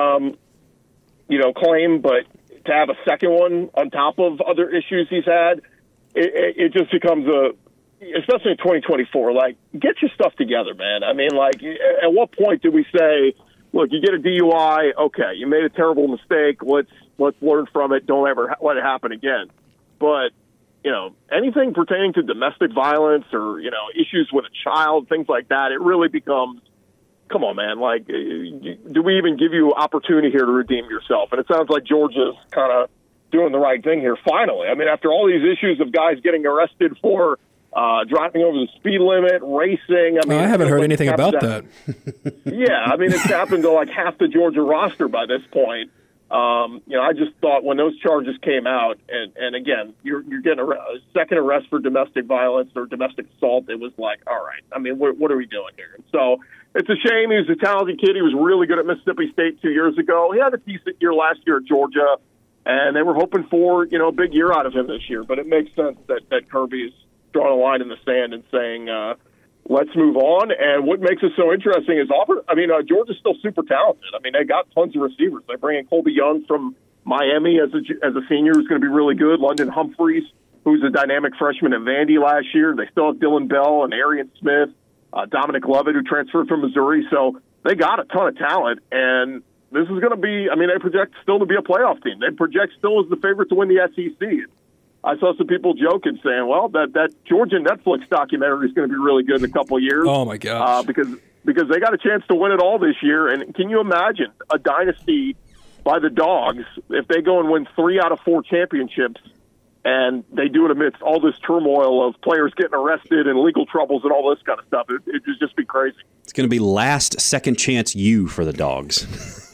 claim, but to have a second one on top of other issues he's had, it just becomes especially in 2024, like, get your stuff together, man. I mean, like, at what point do we say, look, you get a DUI, okay, you made a terrible mistake, let's learn from it, don't ever let it happen again. But anything pertaining to domestic violence or, issues with a child, things like that, it really becomes, come on, man, like, do we even give you opportunity here to redeem yourself? And it sounds like Georgia's kind of doing the right thing here finally. I mean, after all these issues of guys getting arrested for driving over the speed limit, racing. I mean, I haven't heard anything about that. Yeah, I mean, it's happened to like half the Georgia roster by this point. I just thought when those charges came out, and again, you're getting a second arrest for domestic violence or domestic assault, it was like, all right, I mean, what are we doing here? And so it's a shame. He was a talented kid. He was really good at Mississippi State 2 years ago. He had a decent year last year at Georgia, and they were hoping for, a big year out of him this year. But it makes sense that Kirby's drawing a line in the sand and saying, let's move on. And what makes it so interesting is Georgia's still super talented. I mean, they got tons of receivers. They bring in Colby Young from Miami as a senior who's going to be really good. London Humphreys, who's a dynamic freshman at Vandy last year. They still have Dylan Bell and Arian Smith, Dominic Lovett, who transferred from Missouri. So they got a ton of talent. And this is going to be, they project still to be a playoff team. They project still as the favorite to win the SEC. I saw some people joking, saying, well, that Georgia Netflix documentary is going to be really good in a couple of years. Oh, my gosh. Because they got a chance to win it all this year. And can you imagine a dynasty by the Dogs if they go and win 3 out of 4 championships, and they do it amidst all this turmoil of players getting arrested and legal troubles and all this kind of stuff? It would just be crazy. It's going to be last second chance you for the Dogs.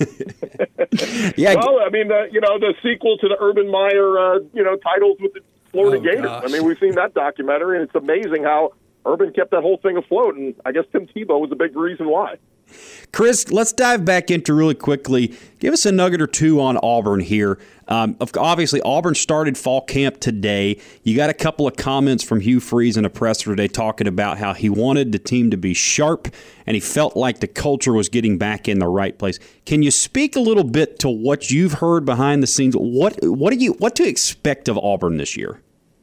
Yeah. Well, the sequel to the Urban Meyer, titles with the Florida Gators. Gosh. We've seen that documentary, and it's amazing how Urban kept that whole thing afloat, and I guess Tim Tebow was a big reason why. Chris, let's dive back into really quickly. Give us a nugget or two on Auburn here. Obviously, Auburn started fall camp today. You got a couple of comments from Hugh Freeze in a presser today talking about how he wanted the team to be sharp and he felt like the culture was getting back in the right place. Can you speak a little bit to what you've heard behind the scenes? What to expect of Auburn this year?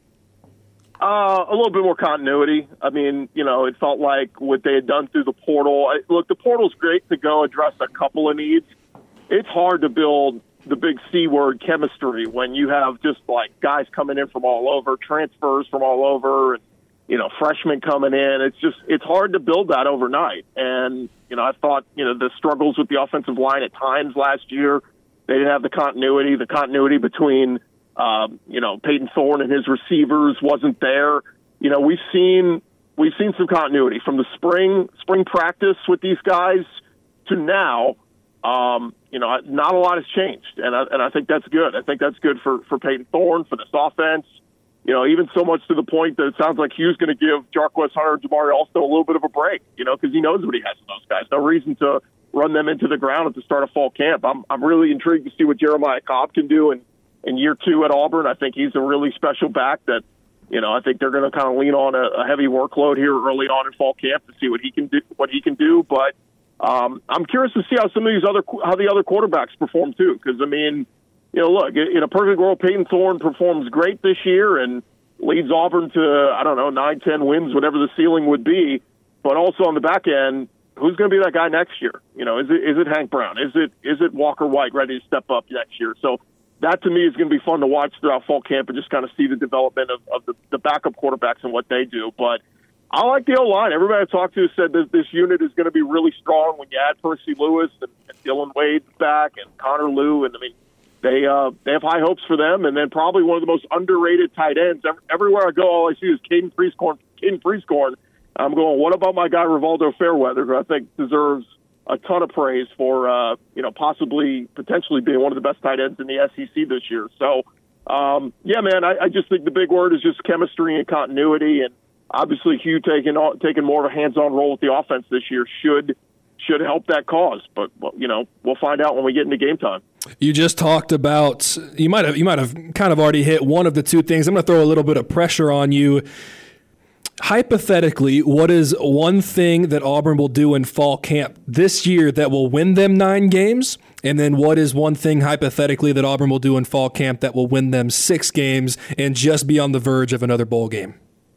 A little bit more continuity. It felt like what they had done through the portal. Look, the portal's great to go address a couple of needs. It's hard to build the big C word, chemistry, when you have just like guys coming in from all over, transfers from all over, and, freshmen coming in. It's hard to build that overnight. And, I thought, the struggles with the offensive line at times last year, they didn't have the continuity between, Peyton Thorne and his receivers wasn't there. We've seen some continuity from the spring practice with these guys to now. Not a lot has changed, and I think that's good. I think that's good for Peyton Thorne, for this offense. Even so much to the point that it sounds like Hugh's going to give Jarquez Hunter and Jabari also a little bit of a break, because he knows what he has in those guys. No reason to run them into the ground at the start of fall camp. I'm really intrigued to see what Jeremiah Cobb can do in year 2 at Auburn. I think he's a really special back that, I think they're going to kind of lean on a heavy workload here early on in fall camp to see what he can do. But I'm curious to see how the other quarterbacks perform too. Because look, in a perfect world, Peyton Thorne performs great this year and leads Auburn to 9-10 wins, whatever the ceiling would be. But also on the back end, who's going to be that guy next year? Is it Hank Brown? Is it Walker White ready to step up next year? So that to me is going to be fun to watch throughout fall camp and just kind of see the development of the backup quarterbacks and what they do. But I like the O-line. Everybody I talked to said that this unit is going to be really strong when you add Percy Lewis and Dylan Wade back and Connor Liu. And they have high hopes for them. And then probably one of the most underrated tight ends. Everywhere I go, all I see is Caden Prieskorn. I'm going, what about my guy Rivaldo Fairweather, who I think deserves a ton of praise for, potentially being one of the best tight ends in the SEC this year. So, I just think the big word is just chemistry and continuity. And obviously Hugh taking more of a hands-on role with the offense this year should help that cause. But, we'll find out when we get into game time. You just talked about, you might have kind of already hit one of the two things. I'm going to throw a little bit of pressure on you. Hypothetically, what is one thing that Auburn will do in fall camp this year that will win them 9 games? And then what is one thing hypothetically that Auburn will do in fall camp that will win them 6 games and just be on the verge of another bowl game?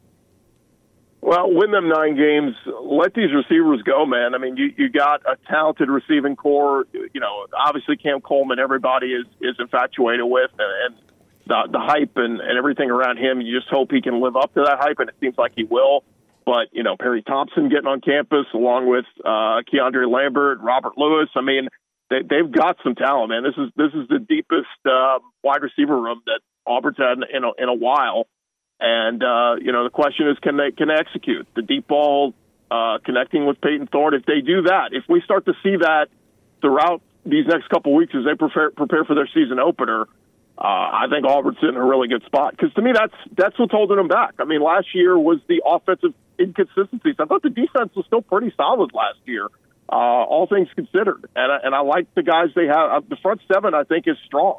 Well, win them 9 games. Let these receivers go, man. You got a talented receiving core. Obviously Cam Coleman, everybody is infatuated with, and the hype and everything around him. You just hope he can live up to that hype, and it seems like he will. But, Perry Thompson getting on campus along with Keandre Lambert, Robert Lewis. They've got some talent, man. This is the deepest wide receiver room that Auburn's had in a while. And, the question is, can they execute the deep ball, connecting with Peyton Thorne? If they do that, if we start to see that throughout these next couple of weeks as they prepare for their season opener, I think Auburn's in a really good spot. Because to me, that's what's holding them back. Last year was the offensive inconsistencies. I thought the defense was still pretty solid last year, all things considered. And I like the guys they have. The front 7, I think, is strong.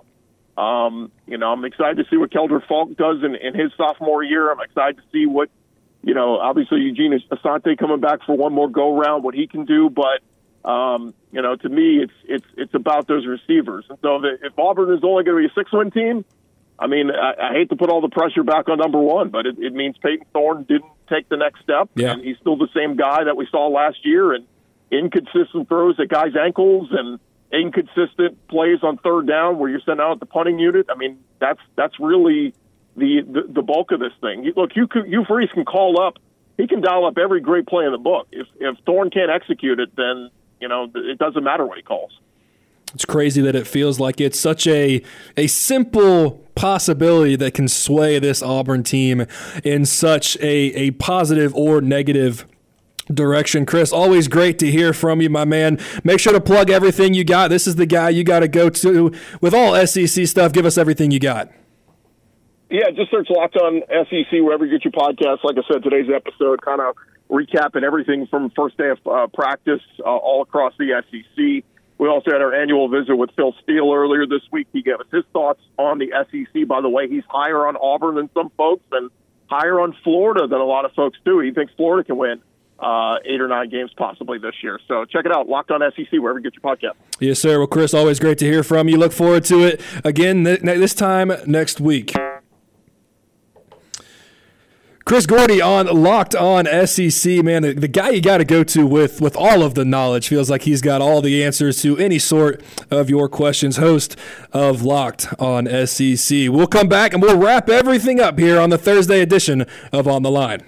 I'm excited to see what Keldor Falk does in his sophomore year. I'm excited to see what, obviously Eugene Asante coming back for one more go-round, what he can do. But, to me, it's about those receivers. And so if Auburn is only going to be a 6-win team, I hate to put all the pressure back on number 1, but it means Peyton Thorne didn't take the next step. Yeah. And he's still the same guy that we saw last year, and inconsistent throws at guys' ankles and inconsistent plays on third down where you're sent out the punting unit. That's really the bulk of this thing. Look, Hugh Freeze can call up. He can dial up every great play in the book. If Thorne can't execute it, then it doesn't matter what he calls. It's crazy that it feels like it's such a simple possibility that can sway this Auburn team in such a positive or negative direction. Chris, always great to hear from you, my man. Make sure to plug everything you got. This is the guy you got to go to with all SEC stuff. Give us everything you got. Yeah, just search Locked On SEC wherever you get your podcasts. Like I said, today's episode kind of recapping everything from first day of practice all across the SEC. We also had our annual visit with Phil Steele earlier this week. He gave us his thoughts on the SEC. By the way, he's higher on Auburn than some folks and higher on Florida than a lot of folks do. He thinks Florida can win 8 or 9 games possibly this year. So check it out, Locked On SEC, wherever you get your podcast. Yes, sir. Well, Chris, always great to hear from you. Look forward to it again this time next week. Chris Gordy on Locked On SEC, man, the guy you got to go to with all of the knowledge. Feels like he's got all the answers to any sort of your questions. Host of Locked On SEC. We'll come back and we'll wrap everything up here on the Thursday edition of On the Line.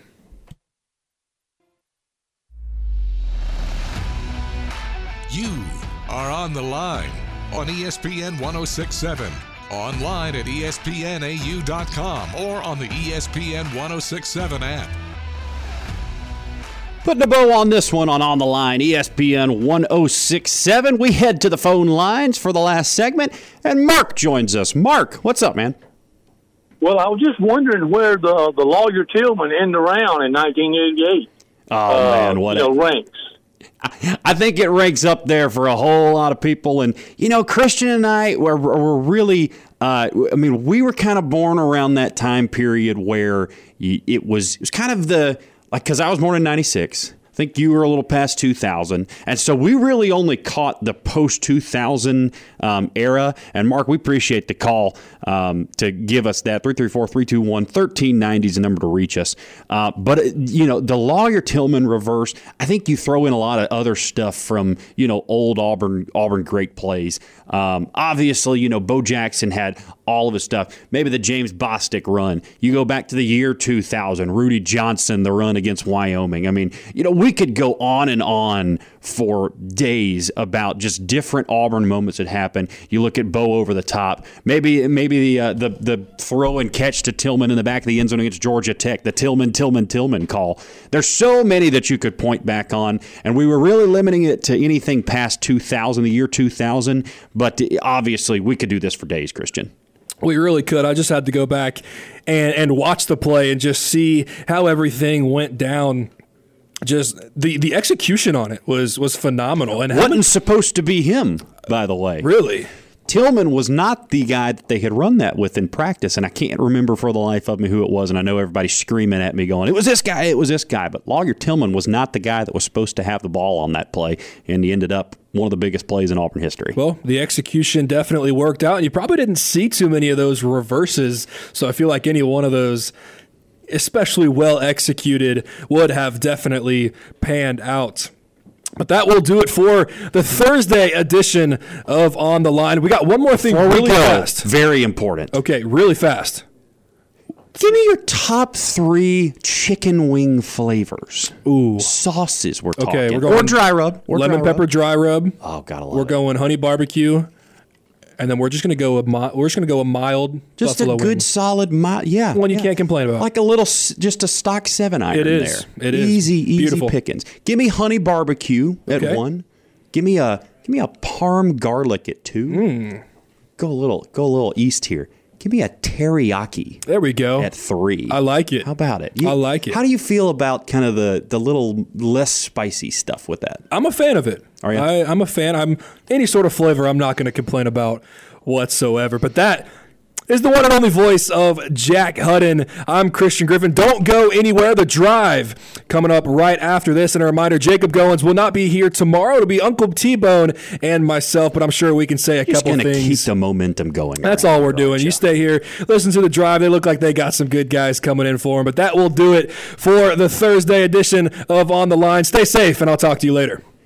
You are on the line on ESPN 1067. Online at ESPNAU.com or on the ESPN 1067 app. Putting a bow on this one on the Line, ESPN 1067. We head to the phone lines for the last segment, and Mark joins us. Mark, what's up, man? Well, I was just wondering where the Lawyer Tillman ended around in 1988. Oh, man, what ranks. I think it ranks up there for a whole lot of people. And, Christian and I were really, we were kind of born around that time period where it was kind of because I was born in 96. I think you were a little past 2000. And so we really only caught the post-2000 era. And, Mark, we appreciate the call to give us that. 334-321-1390 is the number to reach us. But the Lawyer Tillman reverse, I think you throw in a lot of other stuff from, old Auburn great plays. Obviously, Bo Jackson had all of his stuff. Maybe the James Bostic run. You go back to the year 2000, Rudy Johnson, the run against Wyoming. I mean, we could go on and on for days about just different Auburn moments that happened. You look at Bo over the top. Maybe the throw and catch to Tillman in the back of the end zone against Georgia Tech, the Tillman call. There's so many that you could point back on, and we were really limiting it to anything past 2000, the year 2000, but obviously we could do this for days, Christian. We really could. I just had to go back and watch the play and just see how everything went down. Just the execution on it was phenomenal. And wasn't supposed to be him, by the way. Really? Tillman was not the guy that they had run that with in practice, and I can't remember for the life of me who it was, and I know everybody's screaming at me going, it was this guy, but Lawyer Tillman was not the guy that was supposed to have the ball on that play, and he ended up one of the biggest plays in Auburn history. Well, the execution definitely worked out, and you probably didn't see too many of those reverses, so I feel like any one of those, especially well executed, would have definitely panned out. But that will do it for the Thursday edition of On the Line. We got one more thing really fast. Very important. Okay, really fast. Give me your top 3 chicken wing flavors. Ooh. Sauces we're talking. Okay, we're going or dry rub. Lemon pepper dry rub. Oh, gotta love it. We're going honey barbecue. And then we're just going to go a mild just buffalo a good wing. Solid yeah. One you can't complain about. Like a little, just a stock 7 iron there. It is. Easy Beautiful. pickings. Give me honey barbecue at 1. Give me a parm garlic at 2. Go a little east here. Give me a teriyaki. There we go. At 3. I like it. How about it? I like it. How do you feel about kind of the little less spicy stuff with that? I'm a fan of it. Are you? I'm a fan. Any sort of flavor I'm not going to complain about whatsoever. But that is the one and only voice of Jack Hudden. I'm Christian Griffin. Don't go anywhere. The Drive coming up right after this. And a reminder, Jacob Goins will not be here tomorrow. It'll be Uncle T-Bone and myself, but I'm sure we can say a couple things. Just going to keep the momentum going. That's all we're doing. You stay here, listen to The Drive. They look like they got some good guys coming in for them. But that will do it for the Thursday edition of On the Line. Stay safe, and I'll talk to you later.